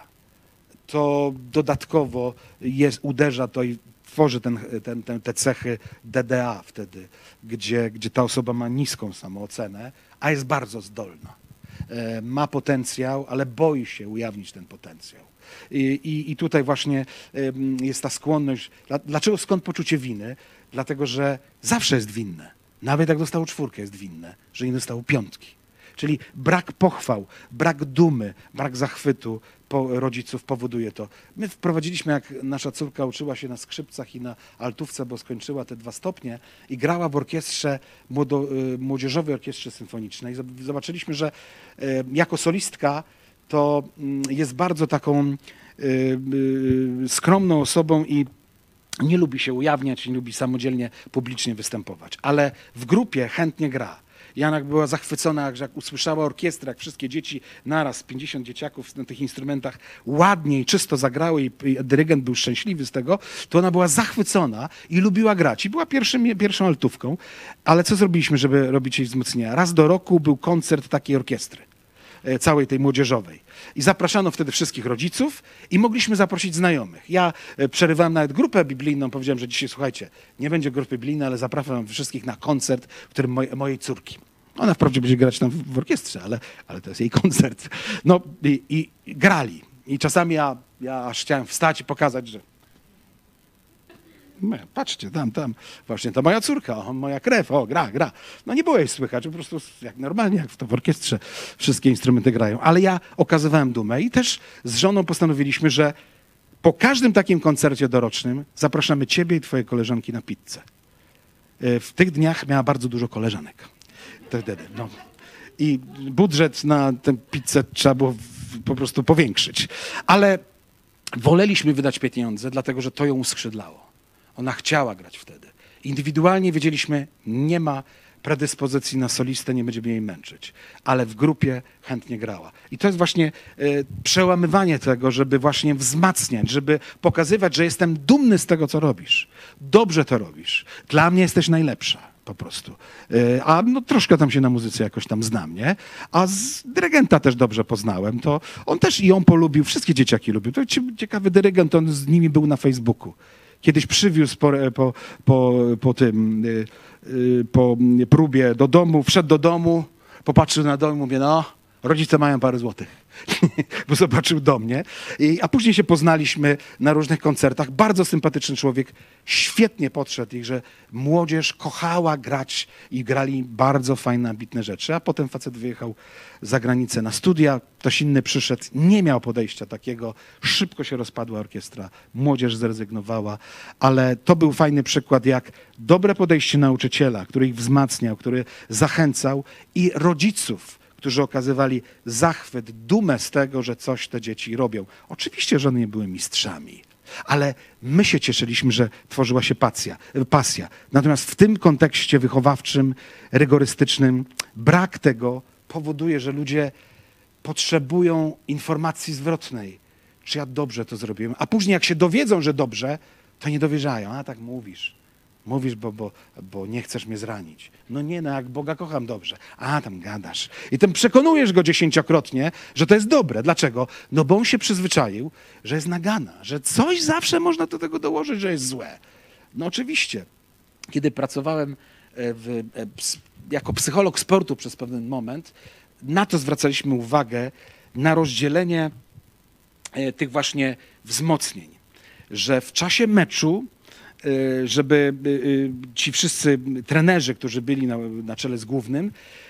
to dodatkowo uderza to i tworzy te cechy DDA wtedy, gdzie ta osoba ma niską samoocenę, a jest bardzo zdolna. Ma potencjał, ale boi się ujawnić ten potencjał. I tutaj właśnie jest ta skłonność. Dlaczego? Skąd poczucie winy? Dlatego, że zawsze jest winne. Nawet jak dostało 4, jest winne, że nie dostało 5. Czyli brak pochwał, brak dumy, brak zachwytu rodziców powoduje to. My wprowadziliśmy, jak nasza córka uczyła się na skrzypcach i na altówce, bo skończyła te 2 stopnie i grała w orkiestrze, młodzieżowej orkiestrze symfonicznej. Zobaczyliśmy, że jako solistka to jest bardzo taką skromną osobą i nie lubi się ujawniać, nie lubi samodzielnie, publicznie występować. Ale w grupie chętnie gra. Janak była zachwycona, jak usłyszała orkiestrę, jak wszystkie dzieci naraz, 50 dzieciaków na tych instrumentach ładnie i czysto zagrały i dyrygent był szczęśliwy z tego, to ona była zachwycona i lubiła grać. I była pierwszą altówką. Ale co zrobiliśmy, żeby robić jej wzmocnienia? Raz do roku był koncert takiej orkiestry. całej tej młodzieżowej. I zapraszano wtedy wszystkich rodziców i mogliśmy zaprosić znajomych. Ja przerywałem nawet grupę biblijną, powiedziałem, że dzisiaj, słuchajcie, nie będzie grupy biblijnej, ale zapraszam wszystkich na koncert, w którym mojej córki. Ona wprawdzie będzie grać tam w orkiestrze, ale to jest jej koncert. No i grali. I czasami ja aż chciałem wstać i pokazać, że patrzcie, tam, właśnie ta moja córka, moja krew, gra. No nie było jej słychać, po prostu jak normalnie, jak w orkiestrze wszystkie instrumenty grają. Ale ja okazywałem dumę i też z żoną postanowiliśmy, że po każdym takim koncercie dorocznym zapraszamy ciebie i twoje koleżanki na pizzę. W tych dniach miała bardzo dużo koleżanek. Wtedy, no. I budżet na tę pizzę trzeba było po prostu powiększyć. Ale woleliśmy wydać pieniądze, dlatego że to ją uskrzydlało. Ona chciała grać wtedy. Indywidualnie wiedzieliśmy, nie ma predyspozycji na solistę, nie będziemy jej męczyć. Ale w grupie chętnie grała. I to jest właśnie przełamywanie tego, żeby właśnie wzmacniać, żeby pokazywać, że jestem dumny z tego, co robisz. Dobrze to robisz. Dla mnie jesteś najlepsza. Po prostu. A no, troszkę tam się na muzyce jakoś tam znam, nie? A z dyrygenta też dobrze poznałem. To on też i ją polubił, wszystkie dzieciaki lubił. To ciekawy dyrygent, on z nimi był na Facebooku. Kiedyś przywiózł po próbie do domu, wszedł do domu, popatrzył na dom i mówi, no, rodzice mają parę złotych. Bo zobaczył do mnie. A później się poznaliśmy na różnych koncertach. Bardzo sympatyczny człowiek. Świetnie podszedł i że młodzież kochała grać i grali bardzo fajne, ambitne rzeczy. A potem facet wyjechał za granicę na studia. Ktoś inny przyszedł. Nie miał podejścia takiego. Szybko się rozpadła orkiestra. Młodzież zrezygnowała. Ale to był fajny przykład, jak dobre podejście nauczyciela, który ich wzmacniał, który zachęcał i rodziców, którzy okazywali zachwyt, dumę z tego, że coś te dzieci robią. Oczywiście, że one nie były mistrzami, ale my się cieszyliśmy, że tworzyła się pasja. Natomiast w tym kontekście wychowawczym, rygorystycznym, brak tego powoduje, że ludzie potrzebują informacji zwrotnej. Czy ja dobrze to zrobiłem? A później jak się dowiedzą, że dobrze, to nie dowierzają. A tak mówisz. Mówisz, bo nie chcesz mnie zranić. No nie, no jak Boga kocham dobrze. A, tam gadasz. I tym przekonujesz go 10-krotnie, że to jest dobre. Dlaczego? No bo on się przyzwyczaił, że jest nagana, że coś zawsze można do tego dołożyć, że jest złe. No oczywiście. Kiedy pracowałem jako psycholog sportu przez pewien moment, na to zwracaliśmy uwagę, na rozdzielenie tych właśnie wzmocnień. Że w czasie meczu żeby ci wszyscy trenerzy, którzy byli na czele z głównym,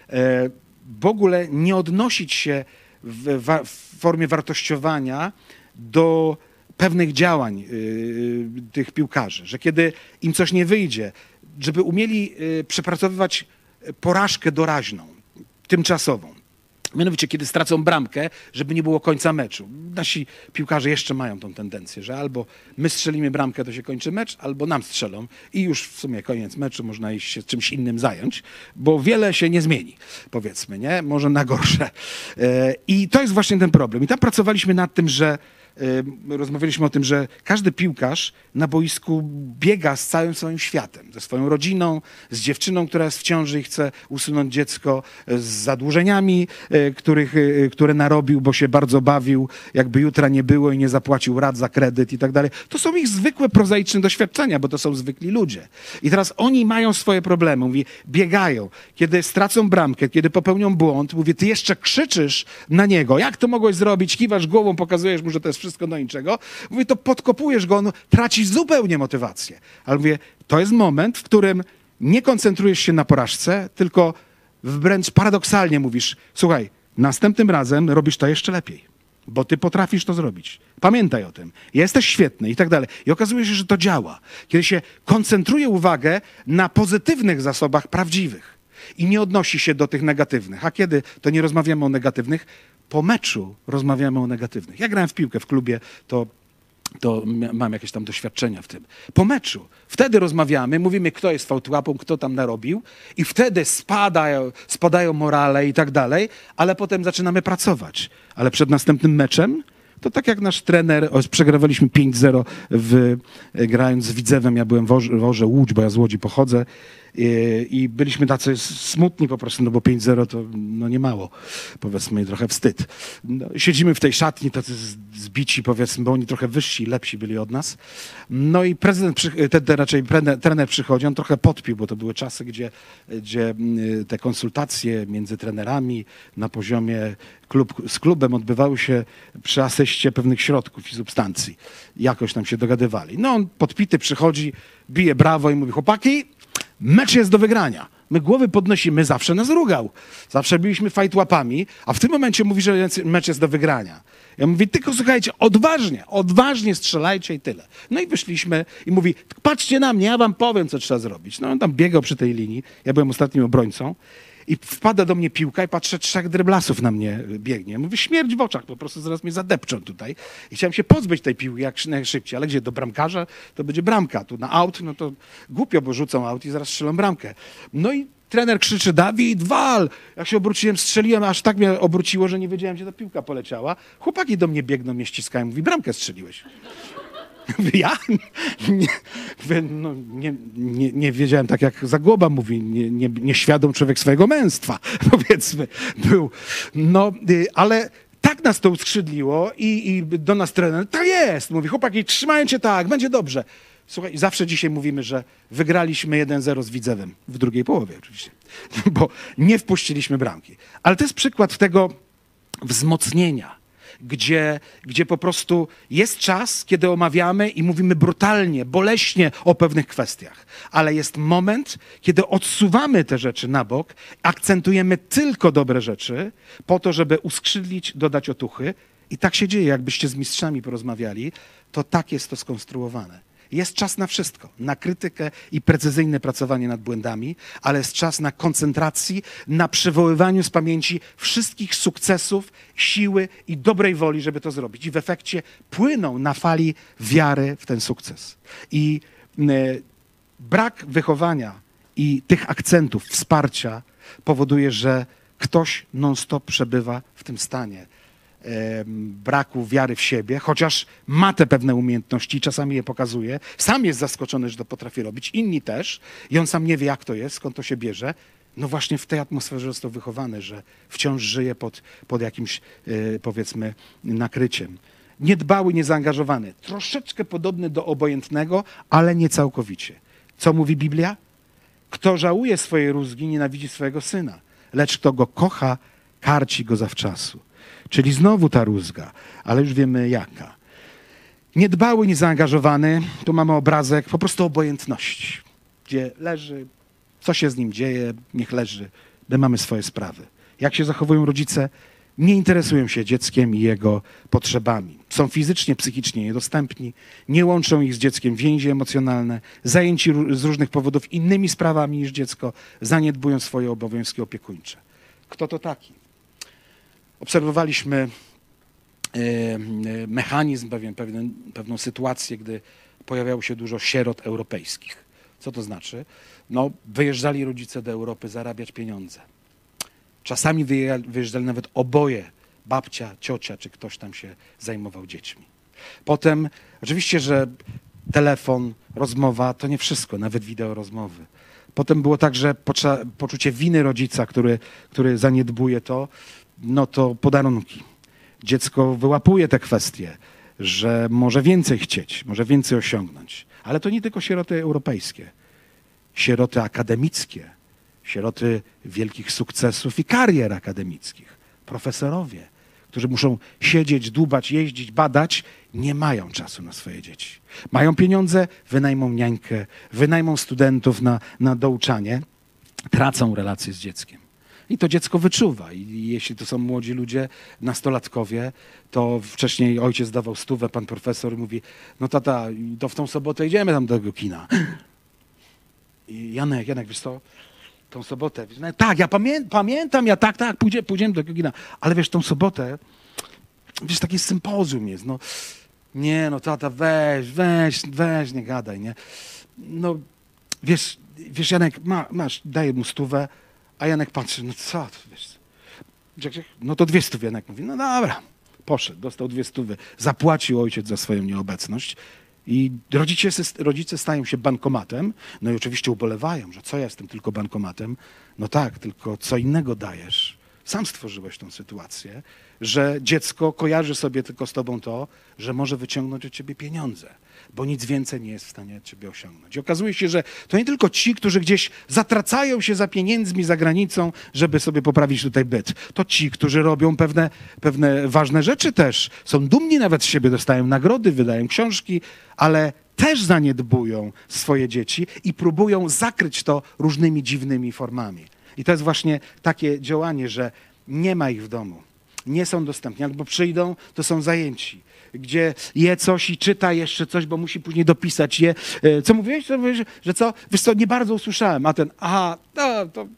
w ogóle nie odnosić się w formie wartościowania do pewnych działań tych piłkarzy, że kiedy im coś nie wyjdzie, żeby umieli przepracowywać porażkę doraźną, tymczasową. Mianowicie, kiedy stracą bramkę, żeby nie było końca meczu. Nasi piłkarze jeszcze mają tą tendencję, że albo my strzelimy bramkę, to się kończy mecz, albo nam strzelą i już w sumie koniec meczu, można iść się czymś innym zająć, bo wiele się nie zmieni, powiedzmy, nie? Może na gorsze. I to jest właśnie ten problem. I tam pracowaliśmy nad tym, że rozmawialiśmy o tym, że każdy piłkarz na boisku biega z całym swoim światem, ze swoją rodziną, z dziewczyną, która jest w ciąży i chce usunąć dziecko, z zadłużeniami, które narobił, bo się bardzo bawił, jakby jutra nie było i nie zapłacił rat za kredyt i tak dalej. To są ich zwykłe, prozaiczne doświadczenia, bo to są zwykli ludzie. I teraz oni mają swoje problemy. Mówi, biegają. Kiedy stracą bramkę, kiedy popełnią błąd, mówię, ty jeszcze krzyczysz na niego. Jak to mogłeś zrobić? Kiwasz głową, pokazujesz mu, że to jest wszystko do niczego. Mówię, to podkopujesz go, on traci zupełnie motywację. Ale mówię, to jest moment, w którym nie koncentrujesz się na porażce, tylko wręcz paradoksalnie mówisz, słuchaj, następnym razem robisz to jeszcze lepiej, bo ty potrafisz to zrobić. Pamiętaj o tym. Jesteś świetny i tak dalej. I okazuje się, że to działa. Kiedy się koncentruje uwagę na pozytywnych zasobach prawdziwych i nie odnosi się do tych negatywnych. A kiedy to nie rozmawiamy o negatywnych, po meczu rozmawiamy o negatywnych. Ja grałem w piłkę w klubie, to mam jakieś tam doświadczenia w tym. Po meczu. Wtedy rozmawiamy, mówimy, kto jest fałtłapą, kto tam narobił i wtedy spadają morale i tak dalej, ale potem zaczynamy pracować. Ale przed następnym meczem to tak jak nasz trener, przegrywaliśmy 5-0 grając z Widzewem, ja byłem w Orze Łódź, bo ja z Łodzi pochodzę I byliśmy tacy smutni po prostu, no bo 5-0 to no nie mało, powiedzmy, trochę wstyd. No, siedzimy w tej szatni, tacy zbici, powiedzmy, bo oni trochę wyżsi, lepsi byli od nas. No i trener przychodzi, on trochę podpił, bo to były czasy, gdzie te konsultacje między trenerami na poziomie z klubem odbywały się przy asyście pewnych środków i substancji. Jakoś tam się dogadywali. No on podpity przychodzi, bije brawo i mówi: chłopaki, mecz jest do wygrania. My głowy podnosimy, zawsze nas rugał. Zawsze byliśmy fight łapami, a w tym momencie mówi, że mecz jest do wygrania. Ja mówię: tylko słuchajcie, odważnie strzelajcie i tyle. No i wyszliśmy i mówi: patrzcie na mnie, ja wam powiem, co trzeba zrobić. No on tam biegał przy tej linii, ja byłem ostatnim obrońcą i wpada do mnie piłka i patrzę, 3 dryblasów na mnie biegnie. Mówię: śmierć w oczach, po prostu zaraz mnie zadepczą tutaj. I chciałem się pozbyć tej piłki jak najszybciej, ale gdzie? Do bramkarza? To będzie bramka. Tu na aut, no to głupio, bo rzucą aut i zaraz strzelą bramkę. No i trener krzyczy: Dawid, wal! Jak się obróciłem, strzeliłem, aż tak mnie obróciło, że nie wiedziałem, gdzie ta piłka poleciała. Chłopaki do mnie biegną, mnie ściskają. Mówi: bramkę strzeliłeś. Ja? Nie wiedziałem, tak jak Zagłoba mówi, nieświadom człowiek swojego męstwa, powiedzmy, był. No, ale tak nas to uskrzydliło i do nas trener: tak jest, mówi: chłopaki, trzymają cię tak, będzie dobrze. Słuchaj, zawsze dzisiaj mówimy, że wygraliśmy 1-0 z Widzewem, w drugiej połowie oczywiście, bo nie wpuściliśmy bramki. Ale to jest przykład tego wzmocnienia, gdzie po prostu jest czas, kiedy omawiamy i mówimy brutalnie, boleśnie o pewnych kwestiach. Ale jest moment, kiedy odsuwamy te rzeczy na bok, akcentujemy tylko dobre rzeczy po to, żeby uskrzydlić, dodać otuchy. I tak się dzieje, jakbyście z mistrzami porozmawiali, to tak jest to skonstruowane. Jest czas na wszystko, na krytykę i precyzyjne pracowanie nad błędami, ale jest czas na koncentracji, na przywoływaniu z pamięci wszystkich sukcesów, siły i dobrej woli, żeby to zrobić. I w efekcie płyną na fali wiary w ten sukces. I brak wychowania i tych akcentów, wsparcia powoduje, że ktoś non-stop przebywa w tym stanie braku wiary w siebie, chociaż ma te pewne umiejętności i czasami je pokazuje. Sam jest zaskoczony, że to potrafi robić, inni też. I on sam nie wie, jak to jest, skąd to się bierze. No właśnie w tej atmosferze został wychowany, że wciąż żyje pod jakimś, powiedzmy, nakryciem. Niedbały, niezaangażowany. Troszeczkę podobny do obojętnego, ale nie całkowicie. Co mówi Biblia? Kto żałuje swojej rózgi, nienawidzi swojego syna. Lecz kto go kocha, karci go zawczasu. Czyli znowu ta rózga, ale już wiemy jaka. Niedbały, niezaangażowany, tu mamy obrazek po prostu obojętności, gdzie leży, co się z nim dzieje, niech leży, my mamy swoje sprawy. Jak się zachowują rodzice? Nie interesują się dzieckiem i jego potrzebami. Są fizycznie, psychicznie niedostępni, nie łączą ich z dzieckiem więzi emocjonalne, zajęci z różnych powodów innymi sprawami niż dziecko, zaniedbują swoje obowiązki opiekuńcze. Kto to taki? Obserwowaliśmy mechanizm, pewną sytuację, gdy pojawiało się dużo sierot europejskich. Co to znaczy? No, wyjeżdżali rodzice do Europy zarabiać pieniądze. Czasami wyjeżdżali nawet oboje, babcia, ciocia, czy ktoś tam się zajmował dziećmi. Potem, oczywiście, że telefon, rozmowa to nie wszystko, nawet wideo rozmowy. Potem było także poczucie winy rodzica, który zaniedbuje to, no to podarunki. Dziecko wyłapuje te kwestie, że może więcej chcieć, może więcej osiągnąć. Ale to nie tylko sieroty europejskie. Sieroty akademickie, sieroty wielkich sukcesów i karier akademickich. Profesorowie, którzy muszą siedzieć, dłubać, jeździć, badać, nie mają czasu na swoje dzieci. Mają pieniądze, wynajmą niańkę, wynajmą studentów na douczanie, tracą relacje z dzieckiem. I to dziecko wyczuwa. I jeśli to są młodzi ludzie, nastolatkowie, to wcześniej ojciec dawał 100, pan profesor mówi: no tata, to w tą sobotę idziemy tam do tego kina. I Janek, wiesz co, tą sobotę, tak, ja pamiętam, tak, pójdziemy do tego kina, ale wiesz, tą sobotę, wiesz, takie sympozjum jest, no, nie, no tata, weź, nie gadaj, nie. No, wiesz Janek, masz, daję mu 100, a Janek patrzy, no co to, wiesz, no to 200, Janek mówi, no dobra, poszedł, dostał 200, zapłacił ojciec za swoją nieobecność I rodzice stają się bankomatem, no i oczywiście ubolewają, że co ja jestem tylko bankomatem. No tak, tylko co innego dajesz. Sam stworzyłeś tą sytuację, że dziecko kojarzy sobie tylko z tobą to, że może wyciągnąć od ciebie pieniądze, bo nic więcej nie jest w stanie od ciebie osiągnąć. I okazuje się, że to nie tylko ci, którzy gdzieś zatracają się za pieniędzmi za granicą, żeby sobie poprawić tutaj byt. To ci, którzy robią pewne ważne rzeczy też. Są dumni nawet z siebie, dostają nagrody, wydają książki, ale też zaniedbują swoje dzieci i próbują zakryć to różnymi dziwnymi formami. I to jest właśnie takie działanie, że nie ma ich w domu, nie są dostępni, albo przyjdą, to są zajęci, gdzie je coś i czyta jeszcze coś, bo musi później dopisać je. Co mówiłeś? Że co? Wiesz co, nie bardzo usłyszałem, a ten, to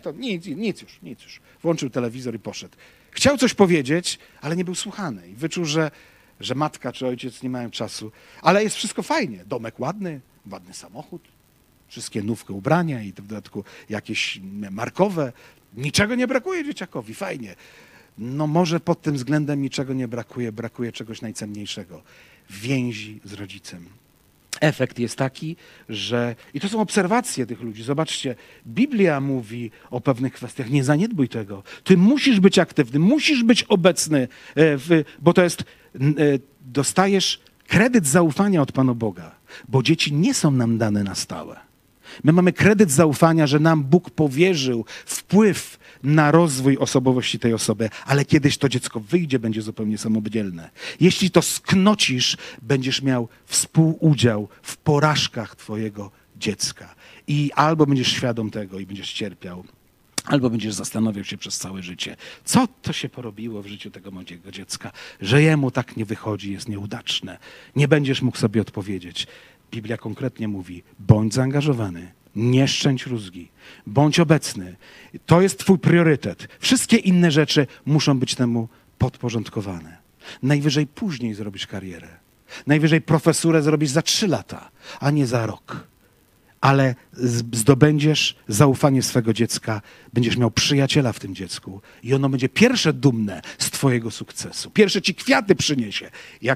nic już. Włączył telewizor i poszedł. Chciał coś powiedzieć, ale nie był słuchany i wyczuł, że matka czy ojciec nie mają czasu, ale jest wszystko fajnie. Domek ładny samochód, wszystkie nówki ubrania i w dodatku jakieś markowe. Niczego nie brakuje dzieciakowi, fajnie. No może pod tym względem niczego nie brakuje czegoś najcenniejszego. Więzi z rodzicem. Efekt jest taki, że... I to są obserwacje tych ludzi. Zobaczcie, Biblia mówi o pewnych kwestiach. Nie zaniedbuj tego. Ty musisz być aktywny, musisz być obecny, bo to jest... Dostajesz kredyt zaufania od Pana Boga, bo dzieci nie są nam dane na stałe. My mamy kredyt zaufania, że nam Bóg powierzył wpływ na rozwój osobowości tej osoby, ale kiedyś to dziecko wyjdzie, będzie zupełnie samodzielne. Jeśli to sknocisz, będziesz miał współudział w porażkach twojego dziecka. I albo będziesz świadom tego i będziesz cierpiał, albo będziesz zastanawiał się przez całe życie, co to się porobiło w życiu tego młodego dziecka, że jemu tak nie wychodzi, jest nieudaczne. Nie będziesz mógł sobie odpowiedzieć. Biblia konkretnie mówi, bądź zaangażowany, nie szczędź rózgi, bądź obecny. To jest twój priorytet. Wszystkie inne rzeczy muszą być temu podporządkowane. Najwyżej później zrobisz karierę. Najwyżej profesurę zrobisz za 3 lata, a nie za rok. Ale zdobędziesz zaufanie swego dziecka, będziesz miał przyjaciela w tym dziecku i ono będzie pierwsze dumne z twojego sukcesu. Pierwsze ci kwiaty przyniesie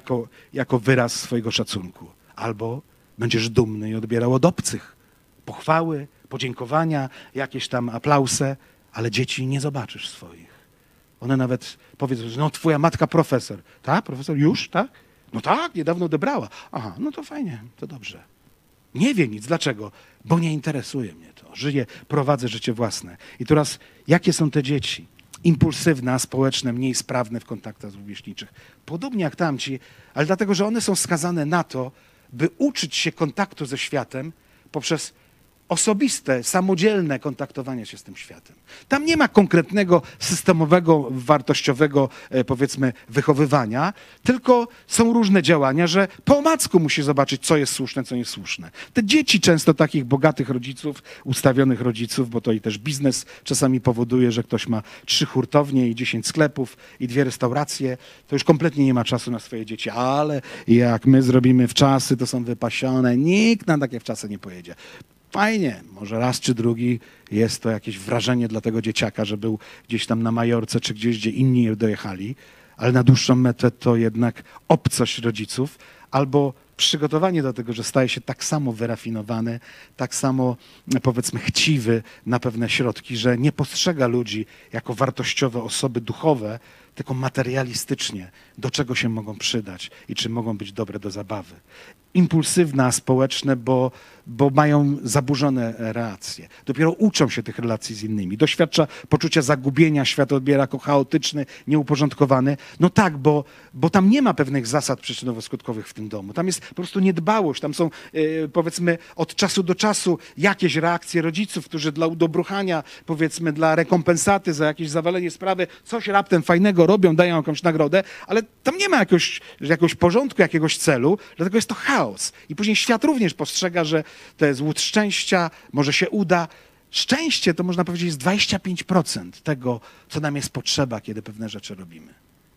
jako wyraz swojego szacunku. Albo będziesz dumny i odbierał od obcych pochwały, podziękowania, jakieś tam aplausy, ale dzieci nie zobaczysz swoich. One nawet powiedzą, że no twoja matka profesor. Tak? Profesor? Już? Tak? No tak, niedawno odebrała. Aha, no to fajnie, to dobrze. Nie wie nic. Dlaczego? Bo nie interesuje mnie to. Prowadzę życie własne. I teraz, jakie są te dzieci? Impulsywne, aspołeczne, mniej sprawne w kontaktach rówieśniczych. Podobnie jak tamci, ale dlatego, że one są skazane na to, by uczyć się kontaktu ze światem poprzez osobiste, samodzielne kontaktowanie się z tym światem. Tam nie ma konkretnego, systemowego, wartościowego, powiedzmy, wychowywania, tylko są różne działania, że po omacku musi zobaczyć, co jest słuszne, co niesłuszne. Te dzieci często takich bogatych rodziców, ustawionych rodziców, bo to i też biznes czasami powoduje, że ktoś ma 3 hurtownie i 10 sklepów i 2 restauracje, to już kompletnie nie ma czasu na swoje dzieci, ale jak my zrobimy wczasy, to są wypasione, nikt na takie wczasy nie pojedzie. Fajnie, może raz czy drugi jest to jakieś wrażenie dla tego dzieciaka, że był gdzieś tam na Majorce czy gdzieś, gdzie inni nie dojechali, ale na dłuższą metę to jednak obcość rodziców albo przygotowanie do tego, że staje się tak samo wyrafinowany, tak samo, powiedzmy, chciwy na pewne środki, że nie postrzega ludzi jako wartościowe osoby duchowe, tylko materialistycznie, do czego się mogą przydać i czy mogą być dobre do zabawy. Impulsywne, a społeczne, bo mają zaburzone relacje. Dopiero uczą się tych relacji z innymi. Doświadcza poczucia zagubienia, świat odbiera jako chaotyczny, nieuporządkowany. No tak, bo tam nie ma pewnych zasad przyczynowo-skutkowych w tym domu. Tam jest po prostu niedbałość. Tam są, powiedzmy, od czasu do czasu jakieś reakcje rodziców, którzy dla udobruchania, powiedzmy, dla rekompensaty za jakieś zawalenie sprawy, coś raptem fajnego robią, dają jakąś nagrodę, ale tam nie ma jakiegoś porządku, jakiegoś celu, dlatego jest to chaos. I później świat również postrzega, że to jest łód szczęścia, może się uda. Szczęście to można powiedzieć jest 25% tego, co nam jest potrzeba, kiedy pewne rzeczy robimy.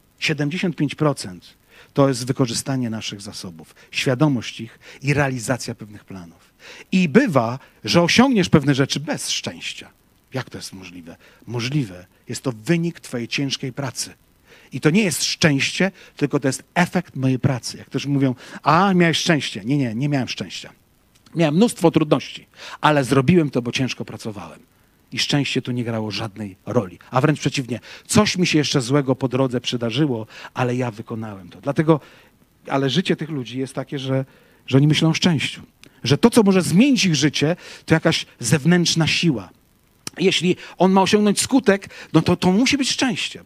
75% to jest wykorzystanie naszych zasobów, świadomość ich i realizacja pewnych planów. I bywa, że osiągniesz pewne rzeczy bez szczęścia. Jak to jest możliwe? Możliwe. Jest to wynik twojej ciężkiej pracy. I to nie jest szczęście, tylko to jest efekt mojej pracy. Jak też mówią, a miałeś szczęście. Nie, nie miałem szczęścia. Miałem mnóstwo trudności, ale zrobiłem to, bo ciężko pracowałem. I szczęście tu nie grało żadnej roli. A wręcz przeciwnie, coś mi się jeszcze złego po drodze przydarzyło, ale ja wykonałem to. Dlatego, ale życie tych ludzi jest takie, że oni myślą o szczęściu. Że to, co może zmienić ich życie, to jakaś zewnętrzna siła. Jeśli on ma osiągnąć skutek, no to musi być szczęście,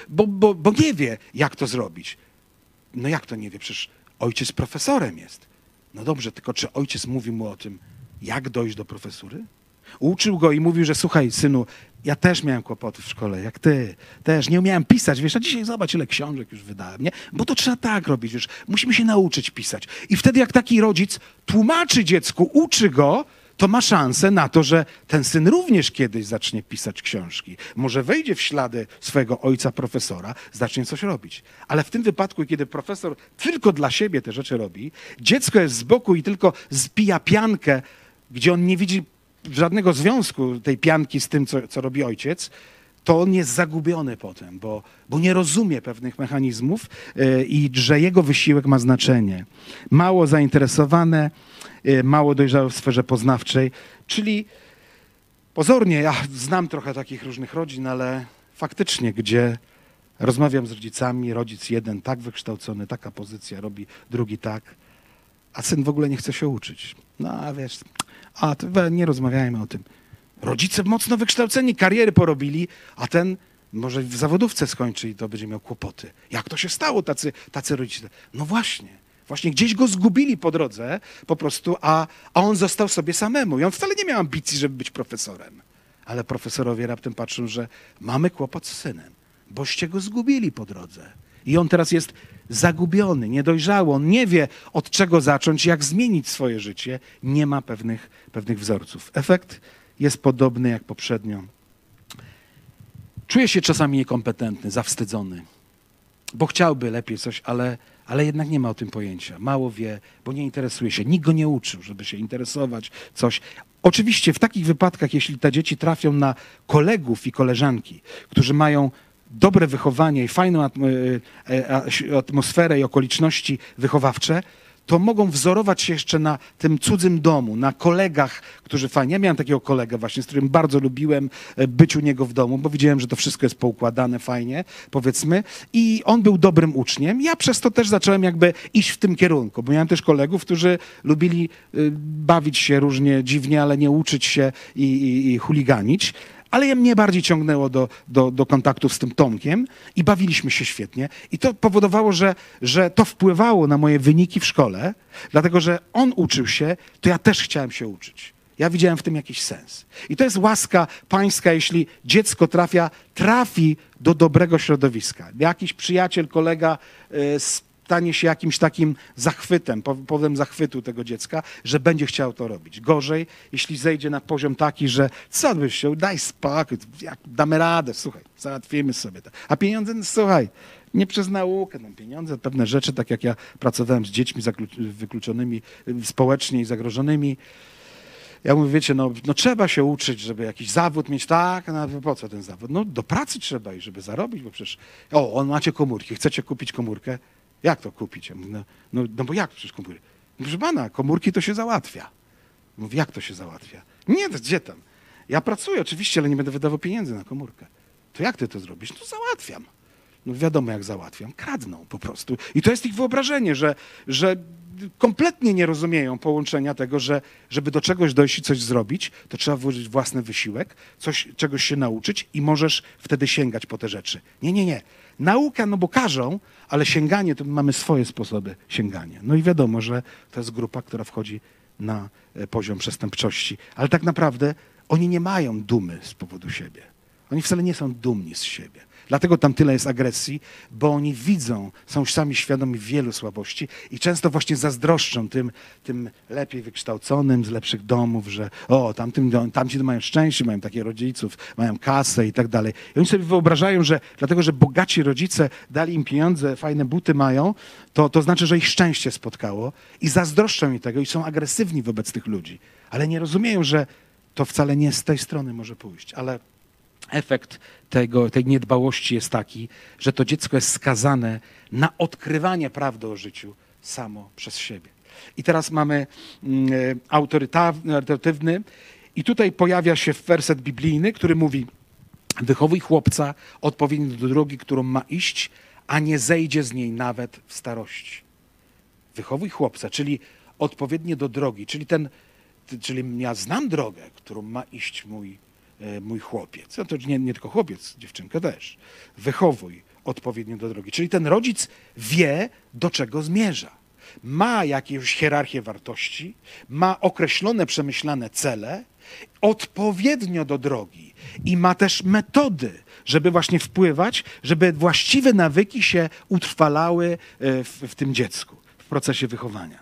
bo nie wie, jak to zrobić. No jak to nie wie? Przecież ojciec profesorem jest. No dobrze, tylko czy ojciec mówił mu o tym, jak dojść do profesury? Uczył go i mówił, że słuchaj, synu, ja też miałem kłopoty w szkole, jak ty. Też nie umiałem pisać, wiesz, a dzisiaj zobacz, ile książek już wydałem, nie? Bo to trzeba tak robić, wiesz, musimy się nauczyć pisać. I wtedy jak taki rodzic tłumaczy dziecku, uczy go, to ma szansę na to, że ten syn również kiedyś zacznie pisać książki. Może wejdzie w ślady swojego ojca profesora, zacznie coś robić. Ale w tym wypadku, kiedy profesor tylko dla siebie te rzeczy robi, dziecko jest z boku i tylko zpija piankę, gdzie on nie widzi żadnego związku tej pianki z tym, co robi ojciec, to on jest zagubiony potem, bo nie rozumie pewnych mechanizmów i że jego wysiłek ma znaczenie. Mało zainteresowane, mało dojrzałe w sferze poznawczej, czyli pozornie, ja znam trochę takich różnych rodzin, ale faktycznie, gdzie rozmawiam z rodzicami, rodzic jeden tak wykształcony, taka pozycja robi, drugi tak, a syn w ogóle nie chce się uczyć. No a wiesz, to nie rozmawiajmy o tym. Rodzice mocno wykształceni, kariery porobili, a ten może w zawodówce skończy i to będzie miał kłopoty. Jak to się stało, tacy rodzice? No właśnie gdzieś go zgubili po drodze po prostu, a on został sobie samemu. I on wcale nie miał ambicji, żeby być profesorem. Ale profesorowie raptem patrzą, że mamy kłopot z synem, boście go zgubili po drodze. I on teraz jest zagubiony, niedojrzały. On nie wie, od czego zacząć, jak zmienić swoje życie. Nie ma pewnych wzorców. Efekt jest podobny jak poprzednio. Czuje się czasami niekompetentny, zawstydzony, bo chciałby lepiej coś, ale jednak nie ma o tym pojęcia. Mało wie, bo nie interesuje się. Nikt go nie uczył, żeby się interesować coś. Oczywiście w takich wypadkach, jeśli te dzieci trafią na kolegów i koleżanki, którzy mają dobre wychowanie i fajną atmosferę i okoliczności wychowawcze, to mogą wzorować się jeszcze na tym cudzym domu, na kolegach, którzy fajnie. Ja miałem takiego kolegę właśnie, z którym bardzo lubiłem być u niego w domu, bo widziałem, że to wszystko jest poukładane fajnie, powiedzmy. I on był dobrym uczniem. Ja przez to też zacząłem jakby iść w tym kierunku, bo miałem też kolegów, którzy lubili bawić się różnie dziwnie, ale nie uczyć się i chuliganić. Ale mnie bardziej ciągnęło do kontaktów z tym Tomkiem i bawiliśmy się świetnie. I to powodowało, że to wpływało na moje wyniki w szkole, dlatego że on uczył się, to ja też chciałem się uczyć. Ja widziałem w tym jakiś sens. I to jest łaska pańska, jeśli dziecko trafi do dobrego środowiska. Jakiś przyjaciel, kolega stanie się jakimś takim zachwytem, powodem zachwytu tego dziecka, że będzie chciał to robić. Gorzej, jeśli zejdzie na poziom taki, że co byś się, daj spokój, damy radę, słuchaj, załatwimy sobie to. A pieniądze, no, słuchaj, nie przez naukę, no, pieniądze, pewne rzeczy, tak jak ja pracowałem z dziećmi wykluczonymi społecznie i zagrożonymi. Ja mówię, wiecie, no trzeba się uczyć, żeby jakiś zawód mieć, tak, no po co ten zawód? No do pracy trzeba i żeby zarobić, bo przecież, on macie komórki, chcecie kupić komórkę? Jak to kupić? Ja mówię, no bo jak przecież komórki? Proszę pana, komórki to się załatwia. Mówię, jak to się załatwia? Nie, to gdzie tam? Ja pracuję oczywiście, ale nie będę wydawał pieniędzy na komórkę. To jak ty to zrobisz? No załatwiam. No wiadomo jak załatwiam. Kradną po prostu. I to jest ich wyobrażenie, że kompletnie nie rozumieją połączenia tego, że żeby do czegoś dojść i coś zrobić, to trzeba włożyć własny wysiłek, czegoś się nauczyć i możesz wtedy sięgać po te rzeczy. Nie. Nauka, no bo każą, ale sięganie, to mamy swoje sposoby sięgania. No i wiadomo, że to jest grupa, która wchodzi na poziom przestępczości. Ale tak naprawdę oni nie mają dumy z powodu siebie. Oni wcale nie są dumni z siebie. Dlatego tam tyle jest agresji, bo oni widzą, są sami świadomi wielu słabości i często właśnie zazdroszczą tym lepiej wykształconym, z lepszych domów, że tamci mają szczęście, mają takich rodziców, mają kasę i tak dalej. I oni sobie wyobrażają, że dlatego, że bogaci rodzice dali im pieniądze, fajne buty mają, to znaczy, że ich szczęście spotkało i zazdroszczą im tego i są agresywni wobec tych ludzi. Ale nie rozumieją, że to wcale nie z tej strony może pójść. Ale efekt tej niedbałości jest taki, że to dziecko jest skazane na odkrywanie prawdy o życiu samo przez siebie. I teraz mamy autorytatywny i tutaj pojawia się werset biblijny, który mówi: wychowuj chłopca odpowiednio do drogi, którą ma iść, a nie zejdzie z niej nawet w starości. Wychowuj chłopca, czyli odpowiednio do drogi, czyli ja znam drogę, którą ma iść mój chłopiec. No to nie tylko chłopiec, dziewczynka też. Wychowuj odpowiednio do drogi. Czyli ten rodzic wie, do czego zmierza. Ma jakąś hierarchię wartości, ma określone, przemyślane cele, odpowiednio do drogi i ma też metody, żeby właśnie wpływać, żeby właściwe nawyki się utrwalały w tym dziecku, w procesie wychowania.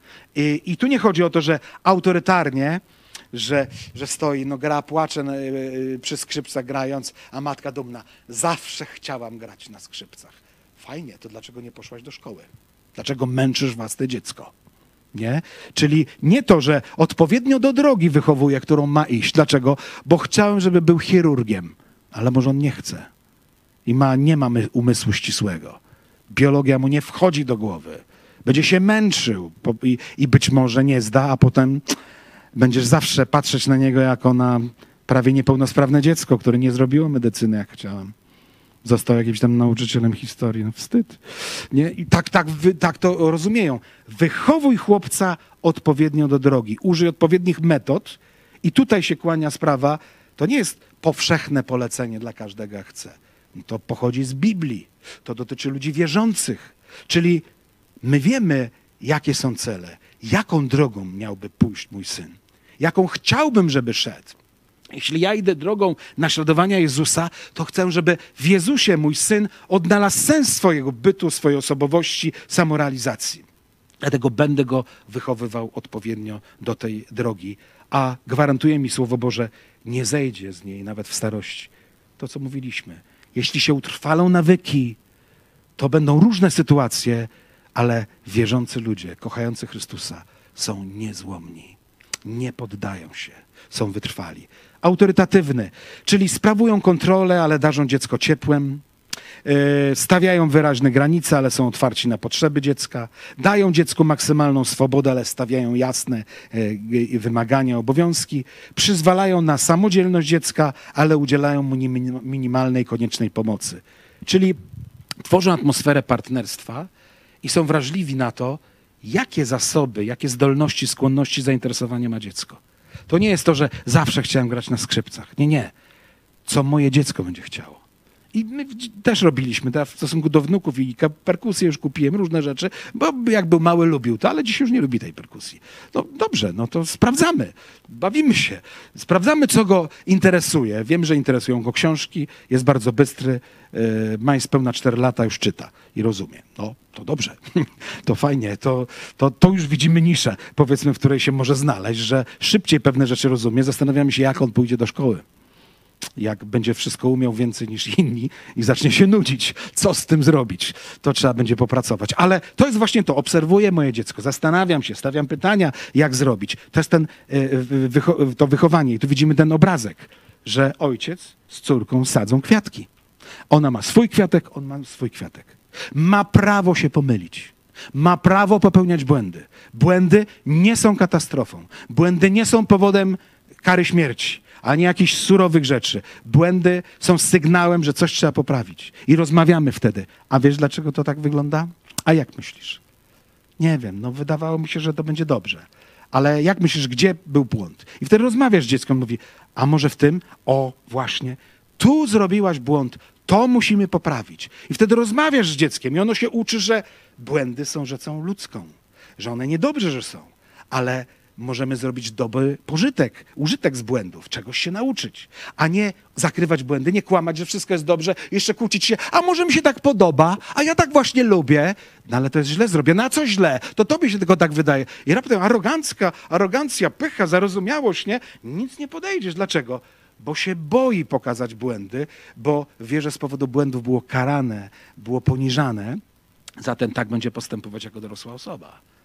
I tu nie chodzi o to, że autorytarnie, że stoi, gra, płacze przy skrzypcach grając, a matka dumna. Zawsze chciałam grać na skrzypcach. Fajnie, to dlaczego nie poszłaś do szkoły? Dlaczego męczysz własne dziecko? Nie? Czyli nie to, że odpowiednio do drogi wychowuję, którą ma iść. Dlaczego? Bo chciałem, żeby był chirurgiem, ale może on nie chce. I nie ma umysłu ścisłego. Biologia mu nie wchodzi do głowy. Będzie się męczył i być może nie zda, a potem będziesz zawsze patrzeć na niego jako na prawie niepełnosprawne dziecko, które nie zrobiło medycyny, jak chciałem. Został jakimś tam nauczycielem historii. No wstyd. Nie? I tak to rozumieją. Wychowuj chłopca odpowiednio do drogi. Użyj odpowiednich metod. I tutaj się kłania sprawa. To nie jest powszechne polecenie dla każdego, jak chce. To pochodzi z Biblii. To dotyczy ludzi wierzących. Czyli my wiemy, jakie są cele. Jaką drogą miałby pójść mój syn. Jaką chciałbym, żeby szedł. Jeśli ja idę drogą naśladowania Jezusa, to chcę, żeby w Jezusie mój syn odnalazł sens swojego bytu, swojej osobowości, samorealizacji. Dlatego będę go wychowywał odpowiednio do tej drogi. A gwarantuje mi Słowo Boże, nie zejdzie z niej nawet w starości. To, co mówiliśmy. Jeśli się utrwalą nawyki, to będą różne sytuacje, ale wierzący ludzie, kochający Chrystusa są niezłomni. Nie poddają się. Są wytrwali. Autorytatywny, czyli sprawują kontrolę, ale darzą dziecko ciepłem. Stawiają wyraźne granice, ale są otwarci na potrzeby dziecka. Dają dziecku maksymalną swobodę, ale stawiają jasne wymagania, obowiązki. Przyzwalają na samodzielność dziecka, ale udzielają mu minimalnej, koniecznej pomocy. Czyli tworzą atmosferę partnerstwa i są wrażliwi na to, jakie zasoby, jakie zdolności, skłonności, zainteresowania ma dziecko. To nie jest to, że zawsze chciałem grać na skrzypcach. Nie. Co moje dziecko będzie chciało. I my też robiliśmy w stosunku do wnuków i perkusję już kupiłem, różne rzeczy, bo jak był mały lubił to, ale dziś już nie lubi tej perkusji. No dobrze, no to sprawdzamy, bawimy się, sprawdzamy, co go interesuje. Wiem, że interesują go książki, jest bardzo bystry, ma niespełna 4 lata, już czyta i rozumie. No to dobrze, to fajnie, to już widzimy niszę, powiedzmy, w której się może znaleźć, że szybciej pewne rzeczy rozumie, zastanawiamy się, jak on pójdzie do szkoły. Jak będzie wszystko umiał więcej niż inni i zacznie się nudzić, co z tym zrobić, to trzeba będzie popracować. Ale to jest właśnie to, obserwuję moje dziecko, zastanawiam się, stawiam pytania, jak zrobić. To jest to wychowanie i tu widzimy ten obrazek, że ojciec z córką sadzą kwiatki. Ona ma swój kwiatek, on ma swój kwiatek. Ma prawo się pomylić. Ma prawo popełniać błędy. Błędy nie są katastrofą. Błędy nie są powodem kary śmierci, ani jakichś surowych rzeczy. Błędy są sygnałem, że coś trzeba poprawić. I rozmawiamy wtedy. A wiesz, dlaczego to tak wygląda? A jak myślisz? Nie wiem, no wydawało mi się, że to będzie dobrze. Ale jak myślisz, gdzie był błąd? I wtedy rozmawiasz z dzieckiem, mówi, a może w tym? O, właśnie, tu zrobiłaś błąd, to musimy poprawić. I wtedy rozmawiasz z dzieckiem i ono się uczy, że błędy są rzeczą ludzką. Że one niedobrze, że są, ale możemy zrobić dobry użytek z błędów, czegoś się nauczyć, a nie zakrywać błędy, nie kłamać, że wszystko jest dobrze, jeszcze kłócić się, a może mi się tak podoba, a ja tak właśnie lubię, no ale to jest źle zrobione, a co źle? To tobie się tylko tak wydaje. I raptem arogancja, pycha, zarozumiałość, nie? Nic nie podejdziesz. Dlaczego? Bo się boi pokazać błędy, bo wie, że z powodu błędów było karane, było poniżane, zatem tak będzie postępować jako dorosła osoba.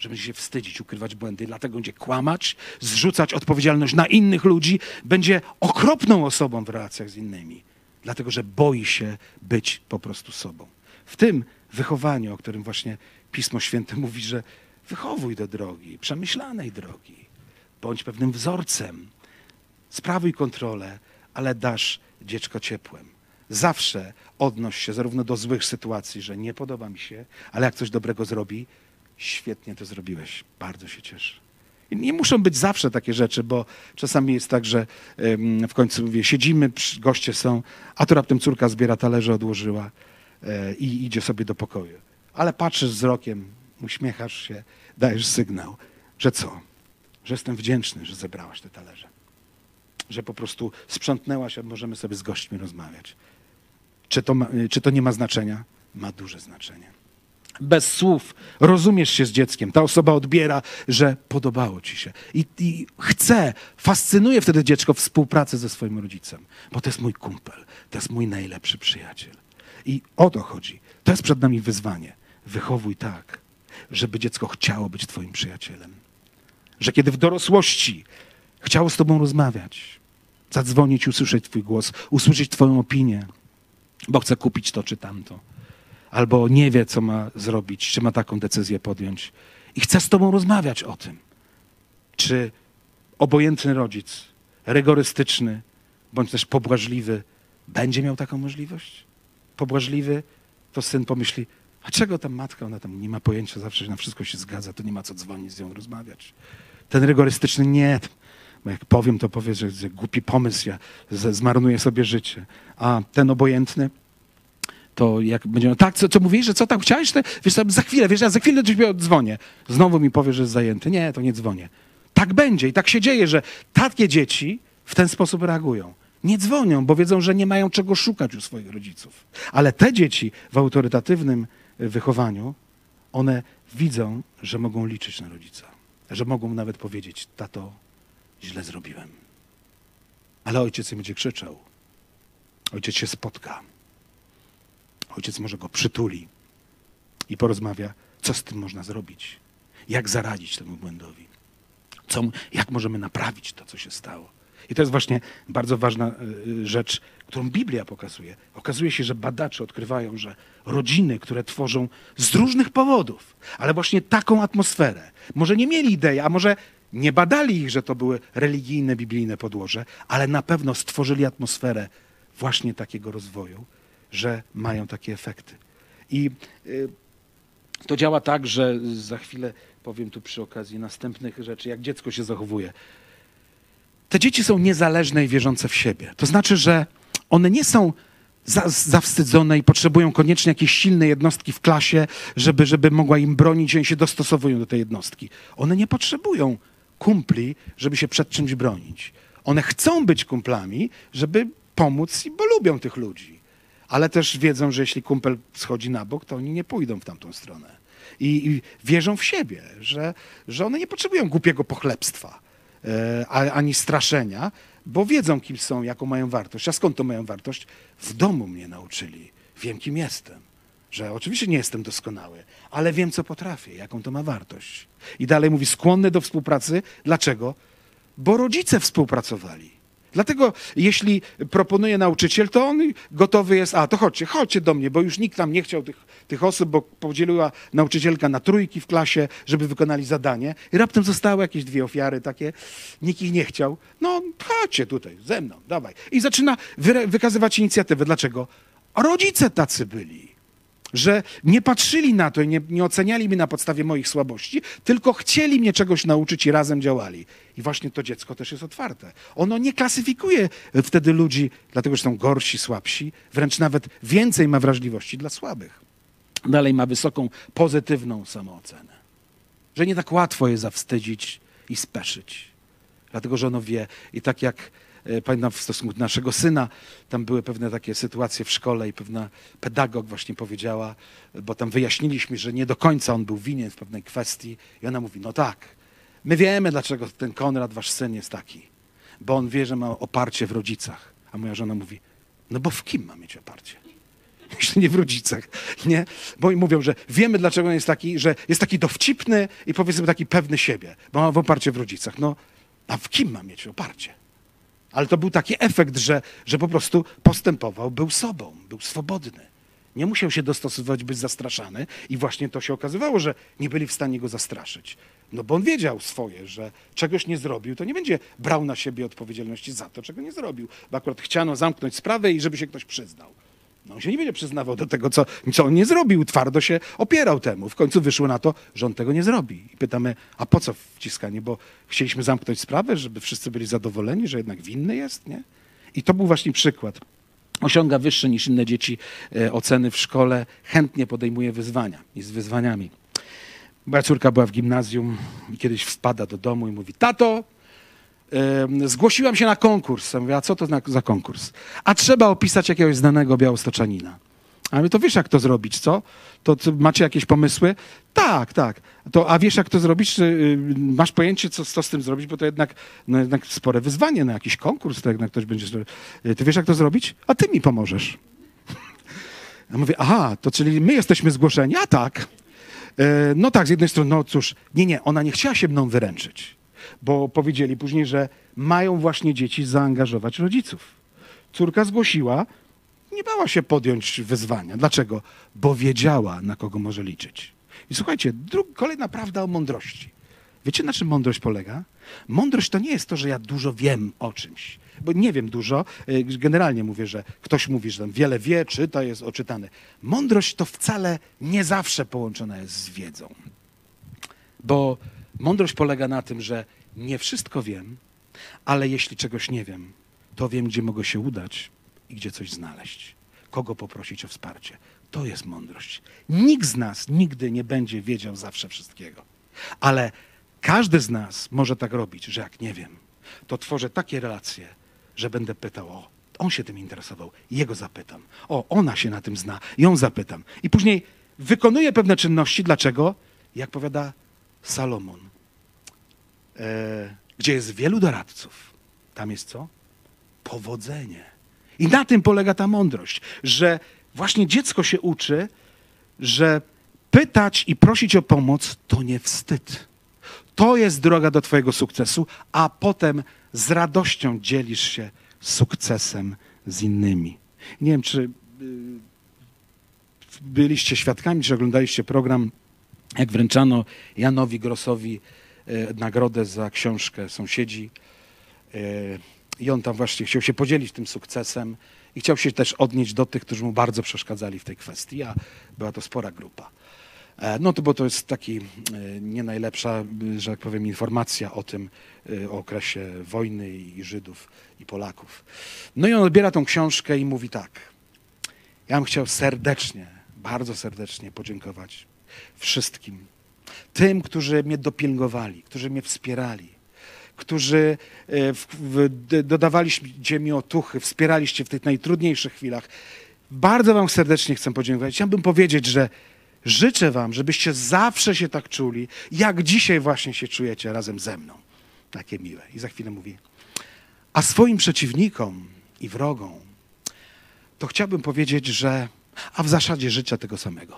że będzie się wstydzić, ukrywać błędy, dlatego będzie kłamać, zrzucać odpowiedzialność na innych ludzi, będzie okropną osobą w relacjach z innymi, dlatego że boi się być po prostu sobą. W tym wychowaniu, o którym właśnie Pismo Święte mówi, że wychowuj do drogi, przemyślanej drogi, bądź pewnym wzorcem, sprawuj kontrolę, ale dasz dziecko ciepłem. Zawsze odnoś się zarówno do złych sytuacji, że nie podoba mi się, ale jak coś dobrego zrobi, świetnie to zrobiłeś, bardzo się cieszę. I nie muszą być zawsze takie rzeczy, bo czasami jest tak, że w końcu mówię, siedzimy, goście są, a tu raptem córka zbiera talerze, odłożyła i idzie sobie do pokoju. Ale patrzysz wzrokiem, uśmiechasz się, dajesz sygnał, że co? Że jestem wdzięczny, że zebrałaś te talerze. Że po prostu sprzątnęłaś, a możemy sobie z gośćmi rozmawiać. Czy to nie ma znaczenia? Ma duże znaczenie. Bez słów rozumiesz się z dzieckiem. Ta osoba odbiera, że podobało ci się. I chce, fascynuje wtedy dziecko współpracę ze swoim rodzicem. Bo to jest mój kumpel, to jest mój najlepszy przyjaciel. I o to chodzi. To jest przed nami wyzwanie. Wychowuj tak, żeby dziecko chciało być twoim przyjacielem. Że kiedy w dorosłości chciało z tobą rozmawiać, zadzwonić, usłyszeć twój głos, usłyszeć twoją opinię, bo chce kupić to czy tamto, albo nie wie, co ma zrobić, czy ma taką decyzję podjąć i chce z tobą rozmawiać o tym. Czy obojętny rodzic, rygorystyczny, bądź też pobłażliwy, będzie miał taką możliwość? Pobłażliwy, to syn pomyśli, a czego tam matka, ona tam nie ma pojęcia, zawsze na wszystko się zgadza, to nie ma co dzwonić z nią rozmawiać. Ten rygorystyczny nie, bo jak powiem, to powie, że głupi pomysł, ja zmarnuję sobie życie. A ten obojętny, to jak będzie, tak, co mówisz, że co tam chciałeś? Wiesz, za chwilę, ja za chwilę do ciebie odzwonię. Znowu mi powie, że jest zajęty. Nie, to nie dzwonię. Tak będzie i tak się dzieje, że takie dzieci w ten sposób reagują. Nie dzwonią, bo wiedzą, że nie mają czego szukać u swoich rodziców. Ale te dzieci w autorytatywnym wychowaniu, one widzą, że mogą liczyć na rodzica. Że mogą nawet powiedzieć, tato, źle zrobiłem. Ale ojciec nie będzie krzyczał. Ojciec się spotka. Ojciec może go przytuli i porozmawia, co z tym można zrobić. Jak zaradzić temu błędowi. Jak możemy naprawić to, co się stało. I to jest właśnie bardzo ważna rzecz, którą Biblia pokazuje. Okazuje się, że badacze odkrywają, że rodziny, które tworzą z różnych powodów, ale właśnie taką atmosferę, może nie mieli idei, a może nie badali ich, że to były religijne, biblijne podłoże, ale na pewno stworzyli atmosferę właśnie takiego rozwoju, że mają takie efekty. I to działa tak, że za chwilę powiem tu przy okazji następnych rzeczy, jak dziecko się zachowuje. Te dzieci są niezależne i wierzące w siebie. To znaczy, że one nie są zawstydzone i potrzebują koniecznie jakiejś silnej jednostki w klasie, żeby mogła im bronić i oni się dostosowują do tej jednostki. One nie potrzebują kumpli, żeby się przed czymś bronić. One chcą być kumplami, żeby pomóc, bo lubią tych ludzi. Ale też wiedzą, że jeśli kumpel schodzi na bok, to oni nie pójdą w tamtą stronę. I wierzą w siebie, że one nie potrzebują głupiego pochlebstwa ani straszenia, bo wiedzą, kim są, jaką mają wartość. A skąd to mają wartość? W domu mnie nauczyli. Wiem, kim jestem. Że oczywiście nie jestem doskonały, ale wiem, co potrafię, jaką to ma wartość. I dalej mówi, skłonny do współpracy. Dlaczego? Bo rodzice współpracowali. Dlatego jeśli proponuje nauczyciel, to on gotowy jest, to chodźcie do mnie, bo już nikt tam nie chciał tych osób, bo podzieliła nauczycielka na trójki w klasie, żeby wykonali zadanie i raptem zostały jakieś 2 ofiary takie, nikt ich nie chciał. No chodźcie tutaj, ze mną, dawaj. I zaczyna wykazywać inicjatywę. Dlaczego? Rodzice tacy byli. Że nie patrzyli na to i nie oceniali mnie na podstawie moich słabości, tylko chcieli mnie czegoś nauczyć i razem działali. I właśnie to dziecko też jest otwarte. Ono nie klasyfikuje wtedy ludzi, dlatego że są gorsi, słabsi, wręcz nawet więcej ma wrażliwości dla słabych. Dalej ma wysoką, pozytywną samoocenę. Że nie tak łatwo je zawstydzić i speszyć. Dlatego, że ono wie i tak jak pamiętam w stosunku do naszego syna, tam były pewne takie sytuacje w szkole i pewna pedagog właśnie powiedziała, bo tam wyjaśniliśmy, że nie do końca on był winien w pewnej kwestii i ona mówi, no tak, my wiemy, dlaczego ten Konrad, wasz syn jest taki, bo on wie, że ma oparcie w rodzicach. A moja żona mówi, no bo w kim ma mieć oparcie? jeśli nie w rodzicach, nie? Bo i mówią, że wiemy, dlaczego on jest taki, że jest taki dowcipny i powiedzmy taki pewny siebie, bo ma w oparcie w rodzicach. No, a w kim ma mieć oparcie? Ale to był taki efekt, że po prostu postępował, był sobą, był swobodny. Nie musiał się dostosowywać, być zastraszany i właśnie to się okazywało, że nie byli w stanie go zastraszyć. No bo on wiedział swoje, że czegoś nie zrobił, to nie będzie brał na siebie odpowiedzialności za to, czego nie zrobił. Bo akurat chciano zamknąć sprawę i żeby się ktoś przyznał. No on się nie będzie przyznawał do tego, co on nie zrobił. Twardo się opierał temu. W końcu wyszło na to, że on tego nie zrobi. I pytamy, a po co wciskanie? Bo chcieliśmy zamknąć sprawę, żeby wszyscy byli zadowoleni, że jednak winny jest, nie? I to był właśnie przykład. Osiąga wyższe niż inne dzieci oceny w szkole, chętnie podejmuje wyzwania i z wyzwaniami. Moja córka była w gimnazjum i kiedyś wpada do domu i mówi, tato, zgłosiłam się na konkurs. Ja mówię, a co to za konkurs? A trzeba opisać jakiegoś znanego białostoczanina. A my to wiesz, jak to zrobić, co? To macie jakieś pomysły? Tak, tak. A wiesz, jak to zrobić? Masz pojęcie, co z tym zrobić? Bo to jednak spore wyzwanie na jakiś konkurs, to jednak ktoś będzie... Ty wiesz, jak to zrobić? A ty mi pomożesz. Ja mówię, aha, to czyli my jesteśmy zgłoszeni? A tak. No tak, z jednej strony, no cóż, nie, ona nie chciała się mną wyręczyć, bo powiedzieli później, że mają właśnie dzieci zaangażować rodziców. Córka zgłosiła, nie bała się podjąć wyzwania. Dlaczego? Bo wiedziała, na kogo może liczyć. I słuchajcie, kolejna prawda o mądrości. Wiecie, na czym mądrość polega? Mądrość to nie jest to, że ja dużo wiem o czymś, bo nie wiem dużo. Generalnie mówię, że ktoś mówi, że tam wiele wie, czyta, jest oczytany. Mądrość to wcale nie zawsze połączona jest z wiedzą. Bo mądrość polega na tym, że nie wszystko wiem, ale jeśli czegoś nie wiem, to wiem, gdzie mogę się udać i gdzie coś znaleźć. Kogo poprosić o wsparcie. To jest mądrość. Nikt z nas nigdy nie będzie wiedział zawsze wszystkiego. Ale każdy z nas może tak robić, że jak nie wiem, to tworzę takie relacje, że będę pytał, o, on się tym interesował, jego zapytam. O, ona się na tym zna, ją zapytam. I później wykonuję pewne czynności. Dlaczego? Jak powiada Salomon, gdzie jest wielu doradców, tam jest co? Powodzenie. I na tym polega ta mądrość, że właśnie dziecko się uczy, że pytać i prosić o pomoc to nie wstyd. To jest droga do twojego sukcesu, a potem z radością dzielisz się sukcesem z innymi. Nie wiem, czy byliście świadkami, czy oglądaliście program, jak wręczano Janowi Grossowi nagrodę za książkę Sąsiedzi. I on tam właśnie chciał się podzielić tym sukcesem i chciał się też odnieść do tych, którzy mu bardzo przeszkadzali w tej kwestii, a była to spora grupa. No to bo to jest taki nie najlepsza, że tak powiem, informacja o tym, o okresie wojny i Żydów i Polaków. No i on odbiera tą książkę i mówi tak. Ja bym chciał serdecznie, bardzo serdecznie podziękować wszystkim tym, którzy mnie dopilnowali, którzy mnie wspierali, którzy dodawaliście mi otuchy, wspieraliście w tych najtrudniejszych chwilach. Bardzo wam serdecznie chcę podziękować. Chciałbym powiedzieć, że życzę wam, żebyście zawsze się tak czuli, jak dzisiaj właśnie się czujecie razem ze mną. Takie miłe. I za chwilę mówi, a swoim przeciwnikom i wrogom to chciałbym powiedzieć, że a w zasadzie życzę tego samego.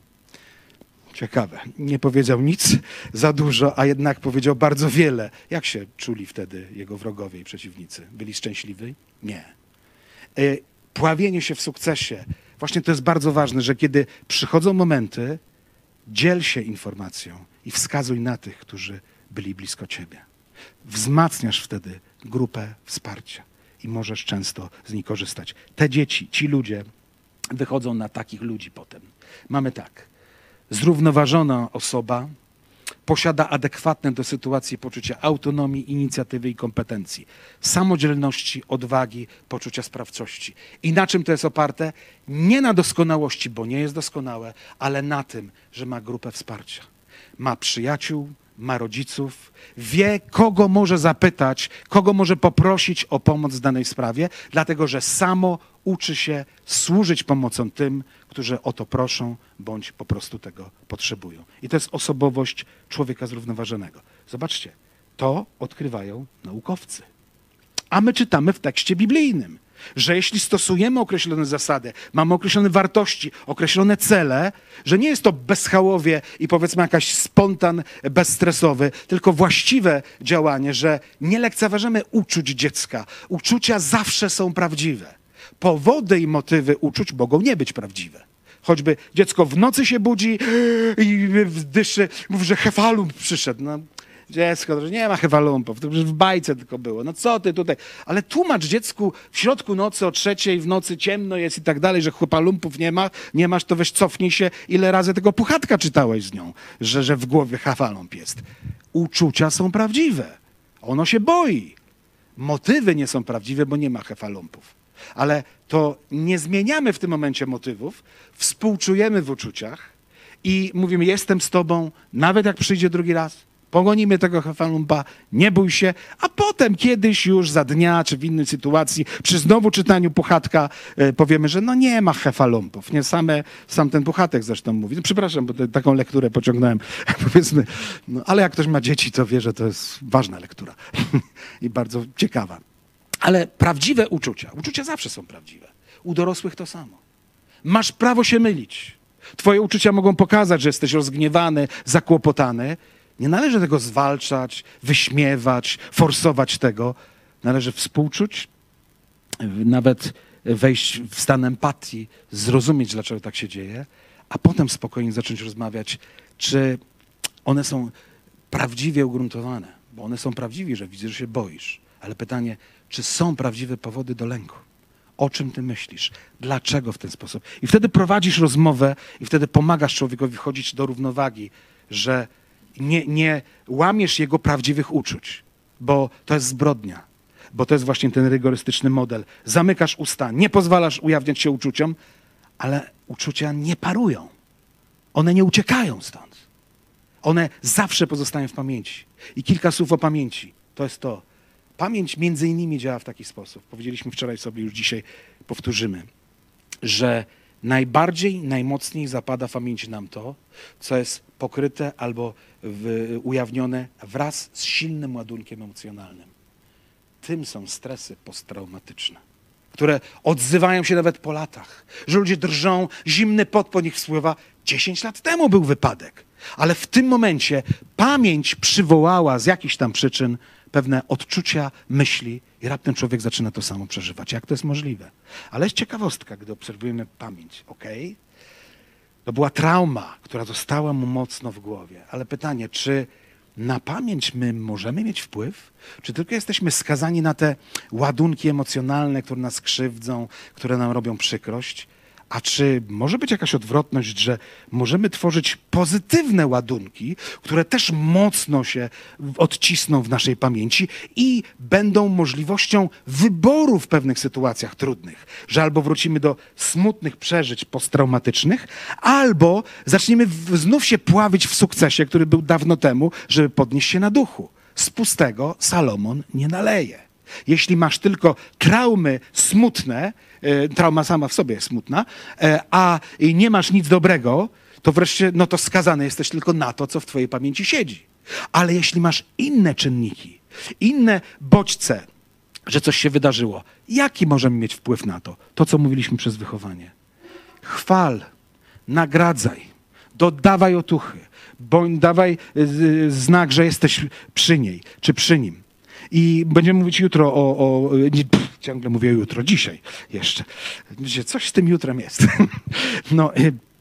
Ciekawe. Nie powiedział nic za dużo, a jednak powiedział bardzo wiele. Jak się czuli wtedy jego wrogowie i przeciwnicy? Byli szczęśliwi? Nie. Pławienie się w sukcesie. Właśnie to jest bardzo ważne, że kiedy przychodzą momenty, dziel się informacją i wskazuj na tych, którzy byli blisko ciebie. Wzmacniasz wtedy grupę wsparcia i możesz często z niej korzystać. Te dzieci, ci ludzie wychodzą na takich ludzi potem. Mamy tak. Zrównoważona osoba posiada adekwatne do sytuacji poczucie autonomii, inicjatywy i kompetencji, samodzielności, odwagi, poczucia sprawczości. I na czym to jest oparte? Nie na doskonałości, bo nie jest doskonałe, ale na tym, że ma grupę wsparcia. Ma przyjaciół, ma rodziców, wie, kogo może zapytać, kogo może poprosić o pomoc w danej sprawie, dlatego że samo uczy się służyć pomocą tym, którzy o to proszą, bądź po prostu tego potrzebują. I to jest osobowość człowieka zrównoważonego. Zobaczcie, to odkrywają naukowcy. A my czytamy w tekście biblijnym. Że jeśli stosujemy określone zasady, mamy określone wartości, określone cele, że nie jest to bezchałowie i powiedzmy jakaś spontan bezstresowy, tylko właściwe działanie, że nie lekceważymy uczuć dziecka. Uczucia zawsze są prawdziwe. Powody i motywy uczuć mogą nie być prawdziwe. Choćby dziecko w nocy się budzi i dyszy, mówi, że hefalump przyszedł. No, dziecko, że nie ma hefalumpów, to już w bajce tylko było. No co ty tutaj? Ale tłumacz dziecku w środku nocy o 3:00 w nocy ciemno jest i tak dalej, że hefalumpów nie masz, to weź cofnij się, ile razy tego Puchatka czytałeś z nią, że w głowie hefalump jest. Uczucia są prawdziwe. Ono się boi. Motywy nie są prawdziwe, bo nie ma hefalumpów. Ale to nie zmieniamy w tym momencie motywów, współczujemy w uczuciach i mówimy, jestem z tobą, nawet jak przyjdzie drugi raz, pogonimy tego hefalumpa, nie bój się, a potem kiedyś już za dnia, czy w innej sytuacji, przy znowu czytaniu Puchatka powiemy, że no nie ma hefalumpów. Nie sam ten Puchatek zresztą mówi. No, przepraszam, bo taką lekturę pociągnąłem, powiedzmy, no, ale jak ktoś ma dzieci, to wie, że to jest ważna lektura i bardzo ciekawa. Ale prawdziwe uczucia zawsze są prawdziwe. U dorosłych to samo. Masz prawo się mylić. Twoje uczucia mogą pokazać, że jesteś rozgniewany, zakłopotany. Nie należy tego zwalczać, wyśmiewać, forsować tego. Należy współczuć, nawet wejść w stan empatii, zrozumieć, dlaczego tak się dzieje, a potem spokojnie zacząć rozmawiać, czy one są prawdziwie ugruntowane. Bo one są prawdziwe, że widzę, że się boisz. Ale pytanie, czy są prawdziwe powody do lęku? O czym ty myślisz? Dlaczego w ten sposób? I wtedy prowadzisz rozmowę i wtedy pomagasz człowiekowi wchodzić do równowagi, że nie łamiesz jego prawdziwych uczuć, bo to jest zbrodnia, bo to jest właśnie ten rygorystyczny model. Zamykasz usta, nie pozwalasz ujawniać się uczuciom, ale uczucia nie parują. One nie uciekają stąd. One zawsze pozostają w pamięci. I kilka słów o pamięci. To jest to. Pamięć między innymi działa w taki sposób. Powiedzieliśmy wczoraj sobie, już dzisiaj powtórzymy, że najmocniej zapada w pamięci nam to, co jest pokryte albo ujawnione wraz z silnym ładunkiem emocjonalnym. Tym są stresy posttraumatyczne, które odzywają się nawet po latach. Że ludzie drżą, zimny pot po nich spływa. 10 lat temu był wypadek, ale w tym momencie pamięć przywołała z jakichś tam przyczyn pewne odczucia, myśli i raptem człowiek zaczyna to samo przeżywać. Jak to jest możliwe? Ale jest ciekawostka, gdy obserwujemy pamięć. Okej? To była trauma, która została mu mocno w głowie. Ale pytanie, czy na pamięć my możemy mieć wpływ? Czy tylko jesteśmy skazani na te ładunki emocjonalne, które nas krzywdzą, które nam robią przykrość? A czy może być jakaś odwrotność, że możemy tworzyć pozytywne ładunki, które też mocno się odcisną w naszej pamięci i będą możliwością wyboru w pewnych sytuacjach trudnych, że albo wrócimy do smutnych przeżyć posttraumatycznych, albo zaczniemy znów się pławić w sukcesie, który był dawno temu, żeby podnieść się na duchu. Z pustego Salomon nie naleje. Jeśli masz tylko traumy smutne, trauma sama w sobie jest smutna, a nie masz nic dobrego, to wreszcie no to skazany jesteś tylko na to, co w twojej pamięci siedzi. Ale jeśli masz inne czynniki, inne bodźce, że coś się wydarzyło, jaki możemy mieć wpływ na to? To, co mówiliśmy przez wychowanie. Chwal, nagradzaj, dodawaj otuchy, bądź dawaj znak, że jesteś przy niej czy przy nim. I będziemy mówić jutro ciągle mówię jutro, dzisiaj jeszcze. Coś z tym jutrem jest. No,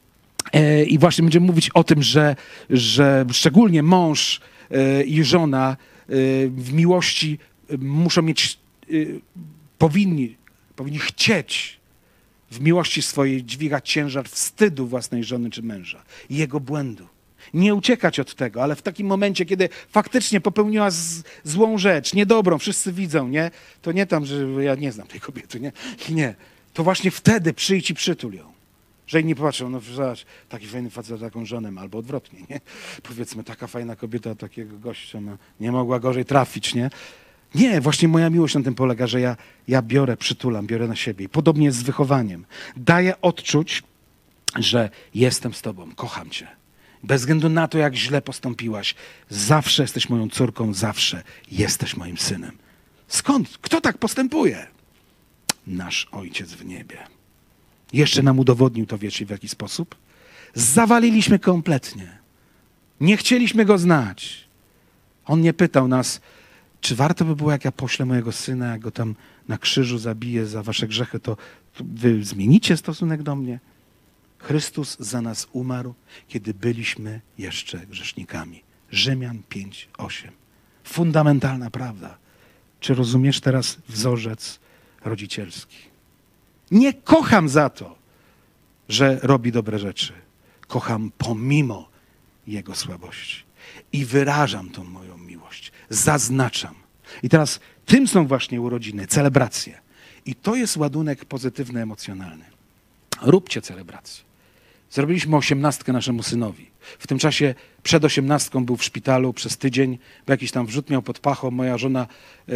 i właśnie będziemy mówić o tym, że szczególnie mąż i żona w miłości muszą mieć, powinni chcieć w miłości swojej dźwigać ciężar wstydu własnej żony czy męża i jego błędu. Nie uciekać od tego, ale w takim momencie, kiedy faktycznie popełniła złą rzecz, niedobrą, wszyscy widzą, nie? To nie tam, że ja nie znam tej kobiety, nie? Nie. To właśnie wtedy przyjdź i przytul ją. Że inni popatrzą, no zobacz, taki fajny facet, taką żonę ma, albo odwrotnie, nie? Powiedzmy, taka fajna kobieta, takiego gościa ma, nie mogła gorzej trafić, nie? Nie, właśnie moja miłość na tym polega, że ja biorę, przytulam, biorę na siebie. I podobnie jest z wychowaniem. Daję odczuć, że jestem z tobą, kocham cię. Bez względu na to, jak źle postąpiłaś, zawsze jesteś moją córką, zawsze jesteś moim synem. Skąd? Kto tak postępuje? nasz Ojciec w niebie. Jeszcze nam udowodnił to, wiecie w jaki sposób? Zawaliliśmy kompletnie. Nie chcieliśmy Go znać. On nie pytał nas, czy warto by było, jak ja poślę mojego syna, jak go tam na krzyżu zabiję za wasze grzechy, to wy zmienicie stosunek do mnie? Chrystus za nas umarł, kiedy byliśmy jeszcze grzesznikami. Rzymian 5:8. Fundamentalna prawda. Czy rozumiesz teraz wzorzec rodzicielski? Nie kocham za to, że robi dobre rzeczy. Kocham pomimo jego słabości. I wyrażam tą moją miłość. Zaznaczam. I teraz tym są właśnie urodziny, celebracje. I to jest ładunek pozytywny, emocjonalny. Róbcie celebrację. Zrobiliśmy 18 naszemu synowi. W tym czasie przed 18 był w szpitalu przez tydzień, bo jakiś tam wrzód miał pod pachą. Moja żona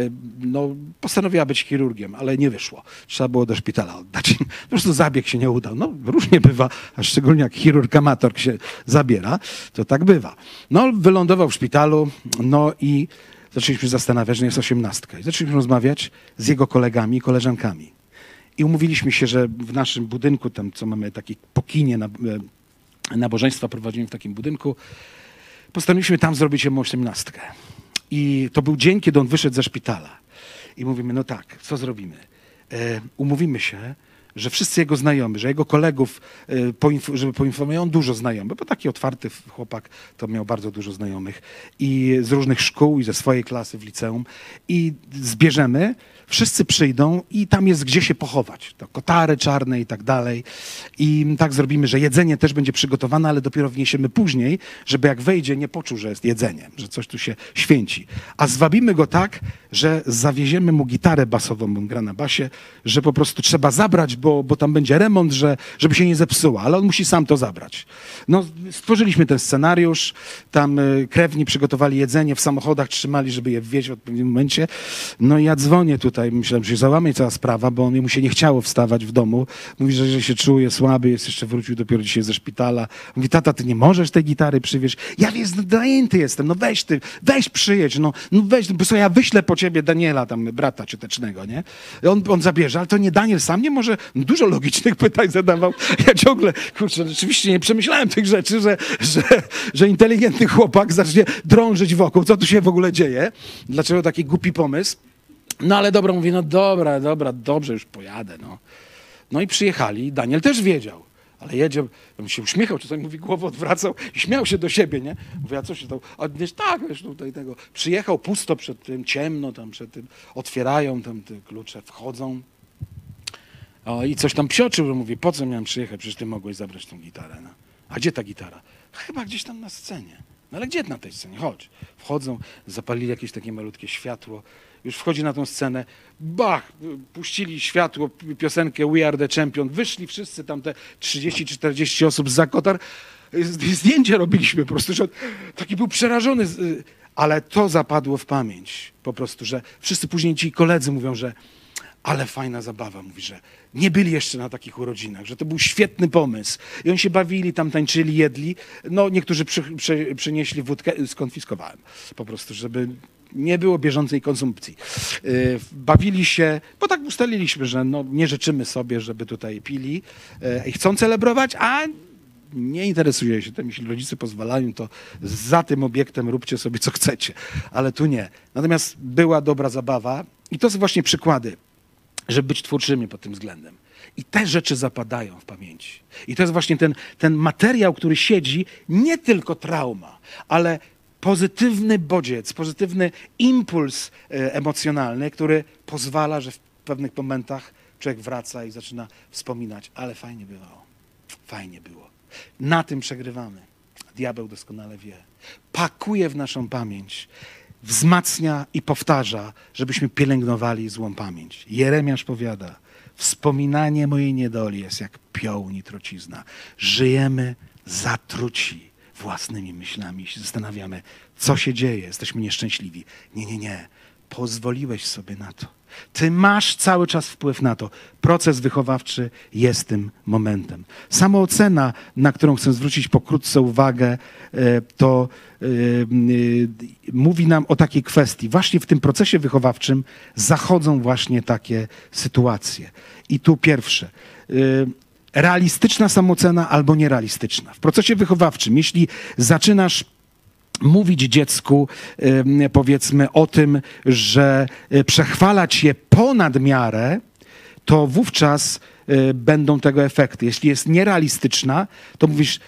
postanowiła być chirurgiem, ale nie wyszło. Trzeba było do szpitala oddać. Po prostu zabieg się nie udał. No różnie bywa, a szczególnie jak chirurg amator się zabiera, to tak bywa. No wylądował w szpitalu, no i zaczęliśmy zastanawiać, że jest 18. I zaczęliśmy rozmawiać z jego kolegami i koleżankami. I umówiliśmy się, że w naszym budynku, tam co mamy taki po kinie, nabożeństwa prowadzimy w takim budynku, postanowiliśmy tam zrobić jemu 18. I to był dzień, kiedy on wyszedł ze szpitala. I mówimy, no tak, co zrobimy? Umówimy się, że wszyscy jego znajomi, że jego kolegów, żeby poinformować, on dużo znajomych, bo taki otwarty chłopak, to miał bardzo dużo znajomych i z różnych szkół i ze swojej klasy w liceum i zbierzemy, wszyscy przyjdą i tam jest gdzie się pochować. To kotary czarne i tak dalej. I tak zrobimy, że jedzenie też będzie przygotowane, ale dopiero wniesiemy później, żeby jak wejdzie, nie poczuł, że jest jedzenie, że coś tu się święci. A zwabimy go tak, że zawieziemy mu gitarę basową, bo on gra na basie, że po prostu trzeba zabrać, bo tam będzie remont, żeby się nie zepsuła, ale on musi sam to zabrać. No, stworzyliśmy ten scenariusz, tam krewni przygotowali jedzenie, w samochodach trzymali, żeby je wwieźć w odpowiednim momencie. No i ja dzwonię tutaj, myślałem, że się załamie cała sprawa, bo mu się nie chciało wstawać w domu. Mówi, że się czuje słaby, jeszcze wrócił dopiero dzisiaj ze szpitala. Mówi, tata, ty nie możesz tej gitary przywieźć? Ja zajęty jestem, no weź przyjedź, no weź, bo ja wyślę po ciebie Daniela, tam brata ciotecznego, nie? On zabierze, ale to nie Daniel sam nie może? Dużo logicznych pytań zadawał. Ja ciągle, kurczę, rzeczywiście nie przemyślałem tych rzeczy, że inteligentny chłopak zacznie drążyć wokół. Co tu się w ogóle dzieje? Dlaczego taki głupi pomysł? No ale dobra, mówię, no dobra, dobrze, już pojadę, no. No i przyjechali, Daniel też wiedział, ale jedzie, on się uśmiechał, czasami mówi, głowę odwracał i śmiał się do siebie, nie? Mówię, a co się stało? A wiesz, tak, wiesz, tutaj tego. Przyjechał pusto przed tym, ciemno tam przed tym, otwierają tam te klucze, wchodzą. O, i coś tam psioczył, że mówi, po co miałem przyjechać, przecież ty mogłeś zabrać tą gitarę, no. A gdzie ta gitara? Chyba gdzieś tam na scenie. No ale gdzie na tej scenie? Chodź. Wchodzą, zapalili jakieś takie malutkie światło. Już wchodzi na tą scenę, bach, puścili światło, piosenkę We Are The Champion, wyszli wszyscy tam te 30-40 osób za kotar, zdjęcie robiliśmy po prostu, że taki był przerażony, ale to zapadło w pamięć po prostu, że wszyscy później ci koledzy mówią, że ale fajna zabawa, mówi, że nie byli jeszcze na takich urodzinach, że to był świetny pomysł. I oni się bawili, tam tańczyli, jedli. No niektórzy przynieśli wódkę, skonfiskowałem po prostu, żeby nie było bieżącej konsumpcji. Bawili się, bo tak ustaliliśmy, że no, nie życzymy sobie, żeby tutaj pili i chcą celebrować, a nie interesuje się tym. Jeśli rodzice pozwalają, to za tym obiektem róbcie sobie co chcecie, ale tu nie. Natomiast była dobra zabawa i to są właśnie przykłady, żeby być twórczymi pod tym względem. I te rzeczy zapadają w pamięci. I to jest właśnie ten materiał, który siedzi, nie tylko trauma, ale pozytywny bodziec, pozytywny impuls emocjonalny, który pozwala, że w pewnych momentach człowiek wraca i zaczyna wspominać, ale fajnie bywało, fajnie było. Na tym przegrywamy. Diabeł doskonale wie. Pakuje w naszą pamięć, wzmacnia i powtarza, żebyśmy pielęgnowali złą pamięć. Jeremiasz powiada, wspominanie mojej niedoli jest jak pioł nitrocizna. Żyjemy zatruci własnymi myślami. Się zastanawiamy, co się dzieje, jesteśmy nieszczęśliwi. Nie. pozwoliłeś sobie na to. Ty masz cały czas wpływ na to. Proces wychowawczy jest tym momentem. Samoocena, na którą chcę zwrócić pokrótce uwagę, to mówi nam o takiej kwestii. Właśnie w tym procesie wychowawczym zachodzą właśnie takie sytuacje. I tu pierwsze. Realistyczna samoocena albo nierealistyczna. W procesie wychowawczym, jeśli zaczynasz mówić dziecku, powiedzmy, o tym, że przechwalać je ponad miarę, to wówczas będą tego efekty. Jeśli jest nierealistyczna, to mówisz,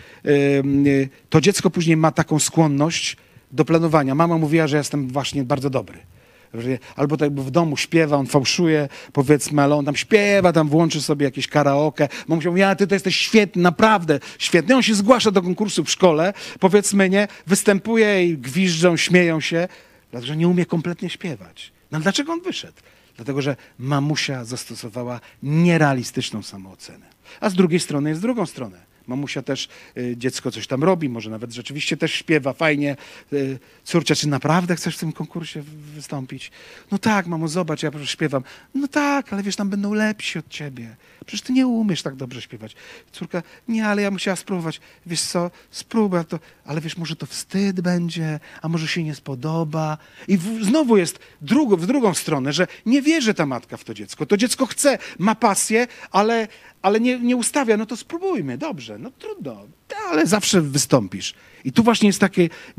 to dziecko później ma taką skłonność do planowania. Mama mówiła, że jestem właśnie bardzo dobry. Albo tak jakby w domu śpiewa, on fałszuje, powiedzmy, ale on tam śpiewa, tam włączy sobie jakieś karaoke. Mama mówi, ty to jesteś świetny, naprawdę świetny. On się zgłasza do konkursu w szkole, powiedzmy, nie, występuje i gwiżdżą, śmieją się, dlatego że nie umie kompletnie śpiewać. No dlaczego on wyszedł? Dlatego, że mamusia zastosowała nierealistyczną samoocenę. A z drugiej strony jest drugą stronę. Mamusia też, dziecko coś tam robi, może nawet rzeczywiście też śpiewa fajnie. Córcia, czy naprawdę chcesz w tym konkursie wystąpić? No tak, mamo, zobacz, ja śpiewam. No tak, ale wiesz, tam będą lepsi od ciebie. Przecież ty nie umiesz tak dobrze śpiewać. Córka, nie, ale ja musiała spróbować. Wiesz co, spróbuj, ale wiesz, może to wstyd będzie, a może się nie spodoba. I znowu jest w drugą stronę, że nie wierzy ta matka w to dziecko. To dziecko chce, ma pasję, ale nie ustawia, no to spróbujmy, dobrze, no trudno, ale zawsze wystąpisz. I tu właśnie jest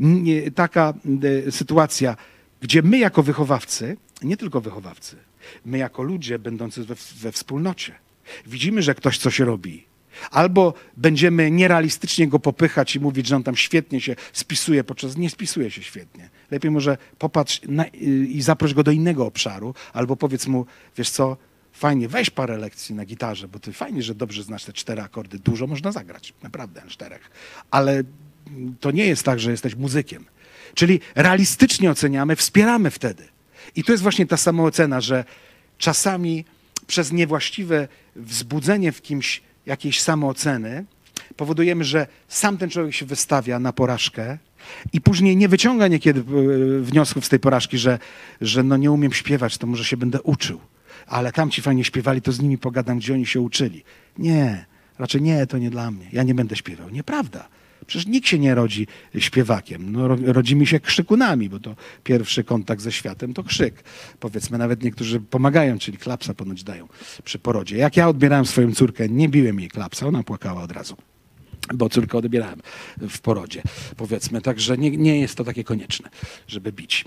taka sytuacja, gdzie my jako wychowawcy, nie tylko wychowawcy, my jako ludzie będący we wspólnocie, widzimy, że ktoś coś robi. Albo będziemy nierealistycznie go popychać i mówić, że on tam świetnie się spisuje, podczas nie spisuje się świetnie. Lepiej może popatrz i zaproś go do innego obszaru, albo powiedz mu, wiesz co, fajnie, weź parę lekcji na gitarze, bo ty fajnie, że dobrze znasz te 4 akordy. Dużo można zagrać, naprawdę, 4. Ale to nie jest tak, że jesteś muzykiem. Czyli realistycznie oceniamy, wspieramy wtedy. I to jest właśnie ta samoocena, że czasami przez niewłaściwe wzbudzenie w kimś jakiejś samooceny powodujemy, że sam ten człowiek się wystawia na porażkę i później nie wyciąga niekiedy wniosków z tej porażki, że no nie umiem śpiewać, to może się będę uczył. Ale tamci fajnie śpiewali, to z nimi pogadam, gdzie oni się uczyli. Nie, raczej nie, to nie dla mnie. Ja nie będę śpiewał. Nieprawda. Przecież nikt się nie rodzi śpiewakiem. No, rodzimy się krzykunami, bo to pierwszy kontakt ze światem to krzyk. Powiedzmy, nawet niektórzy pomagają, czyli klapsa ponoć dają przy porodzie. Jak ja odbierałem swoją córkę, nie biłem jej klapsa, ona płakała od razu, bo córkę odbierałem w porodzie, powiedzmy. Także nie jest to takie konieczne, żeby bić.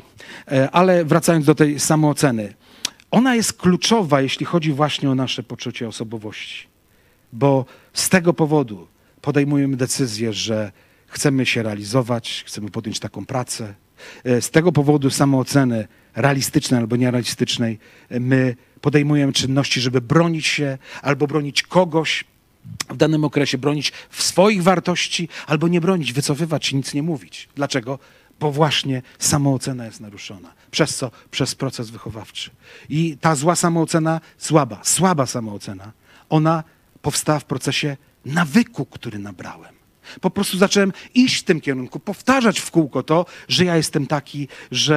Ale wracając do tej samooceny. Ona jest kluczowa, jeśli chodzi właśnie o nasze poczucie osobowości. Bo z tego powodu podejmujemy decyzję, że chcemy się realizować, chcemy podjąć taką pracę. Z tego powodu samooceny realistycznej albo nierealistycznej my podejmujemy czynności, żeby bronić się albo bronić kogoś w danym okresie, bronić swoich wartości albo nie bronić, wycofywać się, nic nie mówić. Dlaczego? Bo właśnie samoocena jest naruszona. Przez co? Przez proces wychowawczy. I ta zła samoocena, słaba samoocena, ona powstała w procesie nawyku, który nabrałem. Po prostu zacząłem iść w tym kierunku, powtarzać w kółko to, że ja jestem taki,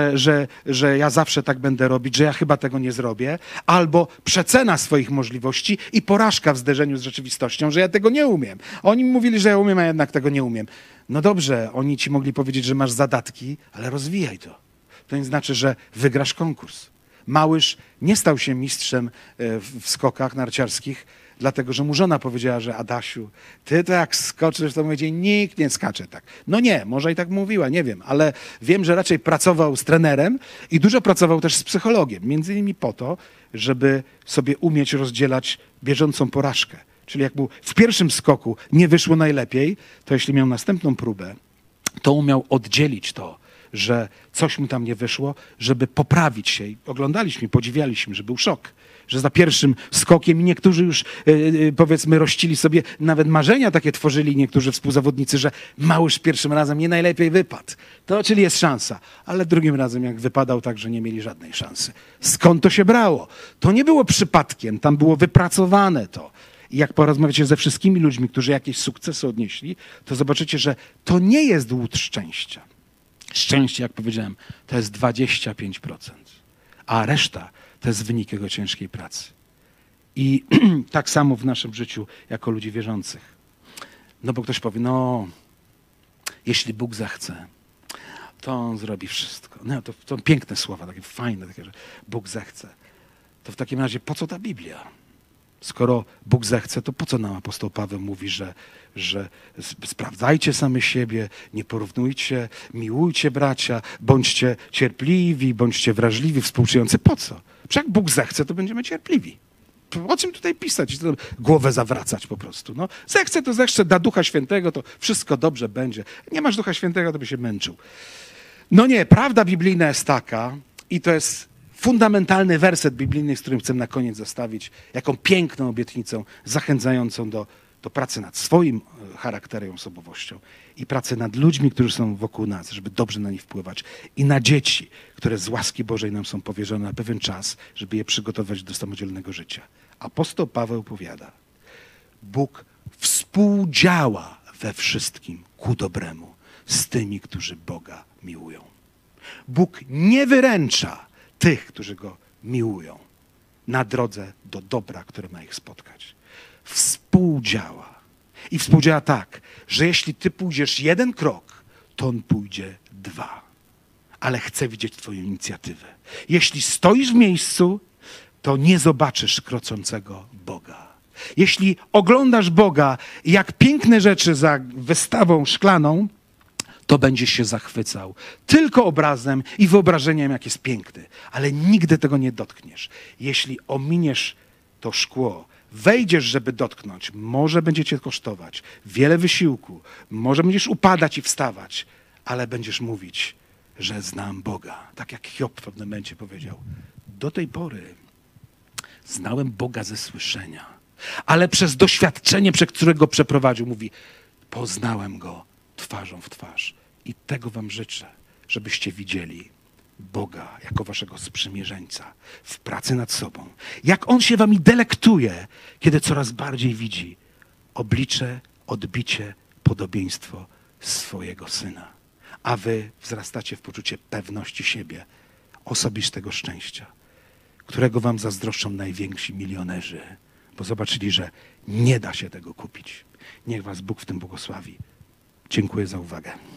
że ja zawsze tak będę robić, że ja chyba tego nie zrobię, albo przecena swoich możliwości i porażka w zderzeniu z rzeczywistością, że ja tego nie umiem. Oni mi mówili, że ja umiem, a jednak tego nie umiem. No dobrze, oni ci mogli powiedzieć, że masz zadatki, ale rozwijaj to. To nie znaczy, że wygrasz konkurs. Małysz nie stał się mistrzem w skokach narciarskich, dlatego że mu żona powiedziała, że Adasiu, ty to jak skoczysz, to mówię, nikt nie skacze tak. No nie, może i tak mówiła, nie wiem, ale wiem, że raczej pracował z trenerem i dużo pracował też z psychologiem. Między innymi po to, żeby sobie umieć rozdzielać bieżącą porażkę. Czyli jak mu w pierwszym skoku nie wyszło najlepiej, to jeśli miał następną próbę, to umiał oddzielić to, że coś mu tam nie wyszło, żeby poprawić się. I oglądaliśmy, podziwialiśmy, że był szok. Że za pierwszym skokiem niektórzy już, powiedzmy, rościli sobie, nawet marzenia takie tworzyli niektórzy współzawodnicy, że Małysz pierwszym razem nie najlepiej wypadł. To czyli jest szansa. Ale drugim razem jak wypadał, tak, że nie mieli żadnej szansy. Skąd to się brało? To nie było przypadkiem, tam było wypracowane to. I jak porozmawiacie ze wszystkimi ludźmi, którzy jakieś sukcesy odnieśli, to zobaczycie, że to nie jest łód szczęścia. Szczęście, jak powiedziałem, to jest 25%. a reszta to jest wynik Jego ciężkiej pracy. I tak samo w naszym życiu jako ludzi wierzących. No bo ktoś powie, no jeśli Bóg zechce, to On zrobi wszystko. No to piękne słowa, takie fajne, takie, że Bóg zechce. To w takim razie po co ta Biblia? Skoro Bóg zechce, to po co nam apostoł Paweł mówi, że sprawdzajcie same siebie, nie porównujcie, miłujcie bracia, bądźcie cierpliwi, bądźcie wrażliwi, współczujący. Po co? Przecież jak Bóg zechce, to będziemy cierpliwi. O czym tutaj pisać? Głowę zawracać po prostu. No, zechce to zechce, da Ducha Świętego, to wszystko dobrze będzie. Nie masz Ducha Świętego, to by się męczył. No nie, prawda biblijna jest taka i to jest fundamentalny werset biblijny, z którym chcę na koniec zostawić, jaką piękną obietnicą zachęcającą do pracy nad swoim charakterem, osobowością i pracy nad ludźmi, którzy są wokół nas, żeby dobrze na nich wpływać i na dzieci, które z łaski Bożej nam są powierzone na pewien czas, żeby je przygotować do samodzielnego życia. Apostoł Paweł powiada, Bóg współdziała we wszystkim ku dobremu z tymi, którzy Boga miłują. Bóg nie wyręcza tych, którzy Go miłują na drodze do dobra, które ma ich spotkać. Współdziała. I współdziała tak, że jeśli ty pójdziesz jeden krok, to On pójdzie 2. Ale chce widzieć twoją inicjatywę. Jeśli stoisz w miejscu, to nie zobaczysz kroczącego Boga. Jeśli oglądasz Boga jak piękne rzeczy za wystawą szklaną, to będziesz się zachwycał tylko obrazem i wyobrażeniem, jak jest piękny. Ale nigdy tego nie dotkniesz. Jeśli ominiesz to szkło, wejdziesz, żeby dotknąć, może będzie cię kosztować wiele wysiłku, może będziesz upadać i wstawać, ale będziesz mówić, że znam Boga. Tak jak Hiob w pewnym momencie powiedział. Do tej pory znałem Boga ze słyszenia, ale przez doświadczenie, przez którego przeprowadził, mówi, poznałem Go twarzą w twarz. I tego wam życzę, żebyście widzieli Boga jako waszego sprzymierzeńca w pracy nad sobą. Jak On się wami delektuje, kiedy coraz bardziej widzi oblicze, odbicie, podobieństwo swojego Syna. A wy wzrastacie w poczucie pewności siebie, osobistego szczęścia, którego wam zazdroszczą najwięksi milionerzy, bo zobaczyli, że nie da się tego kupić. Niech was Bóg w tym błogosławi. Dziękuję za uwagę.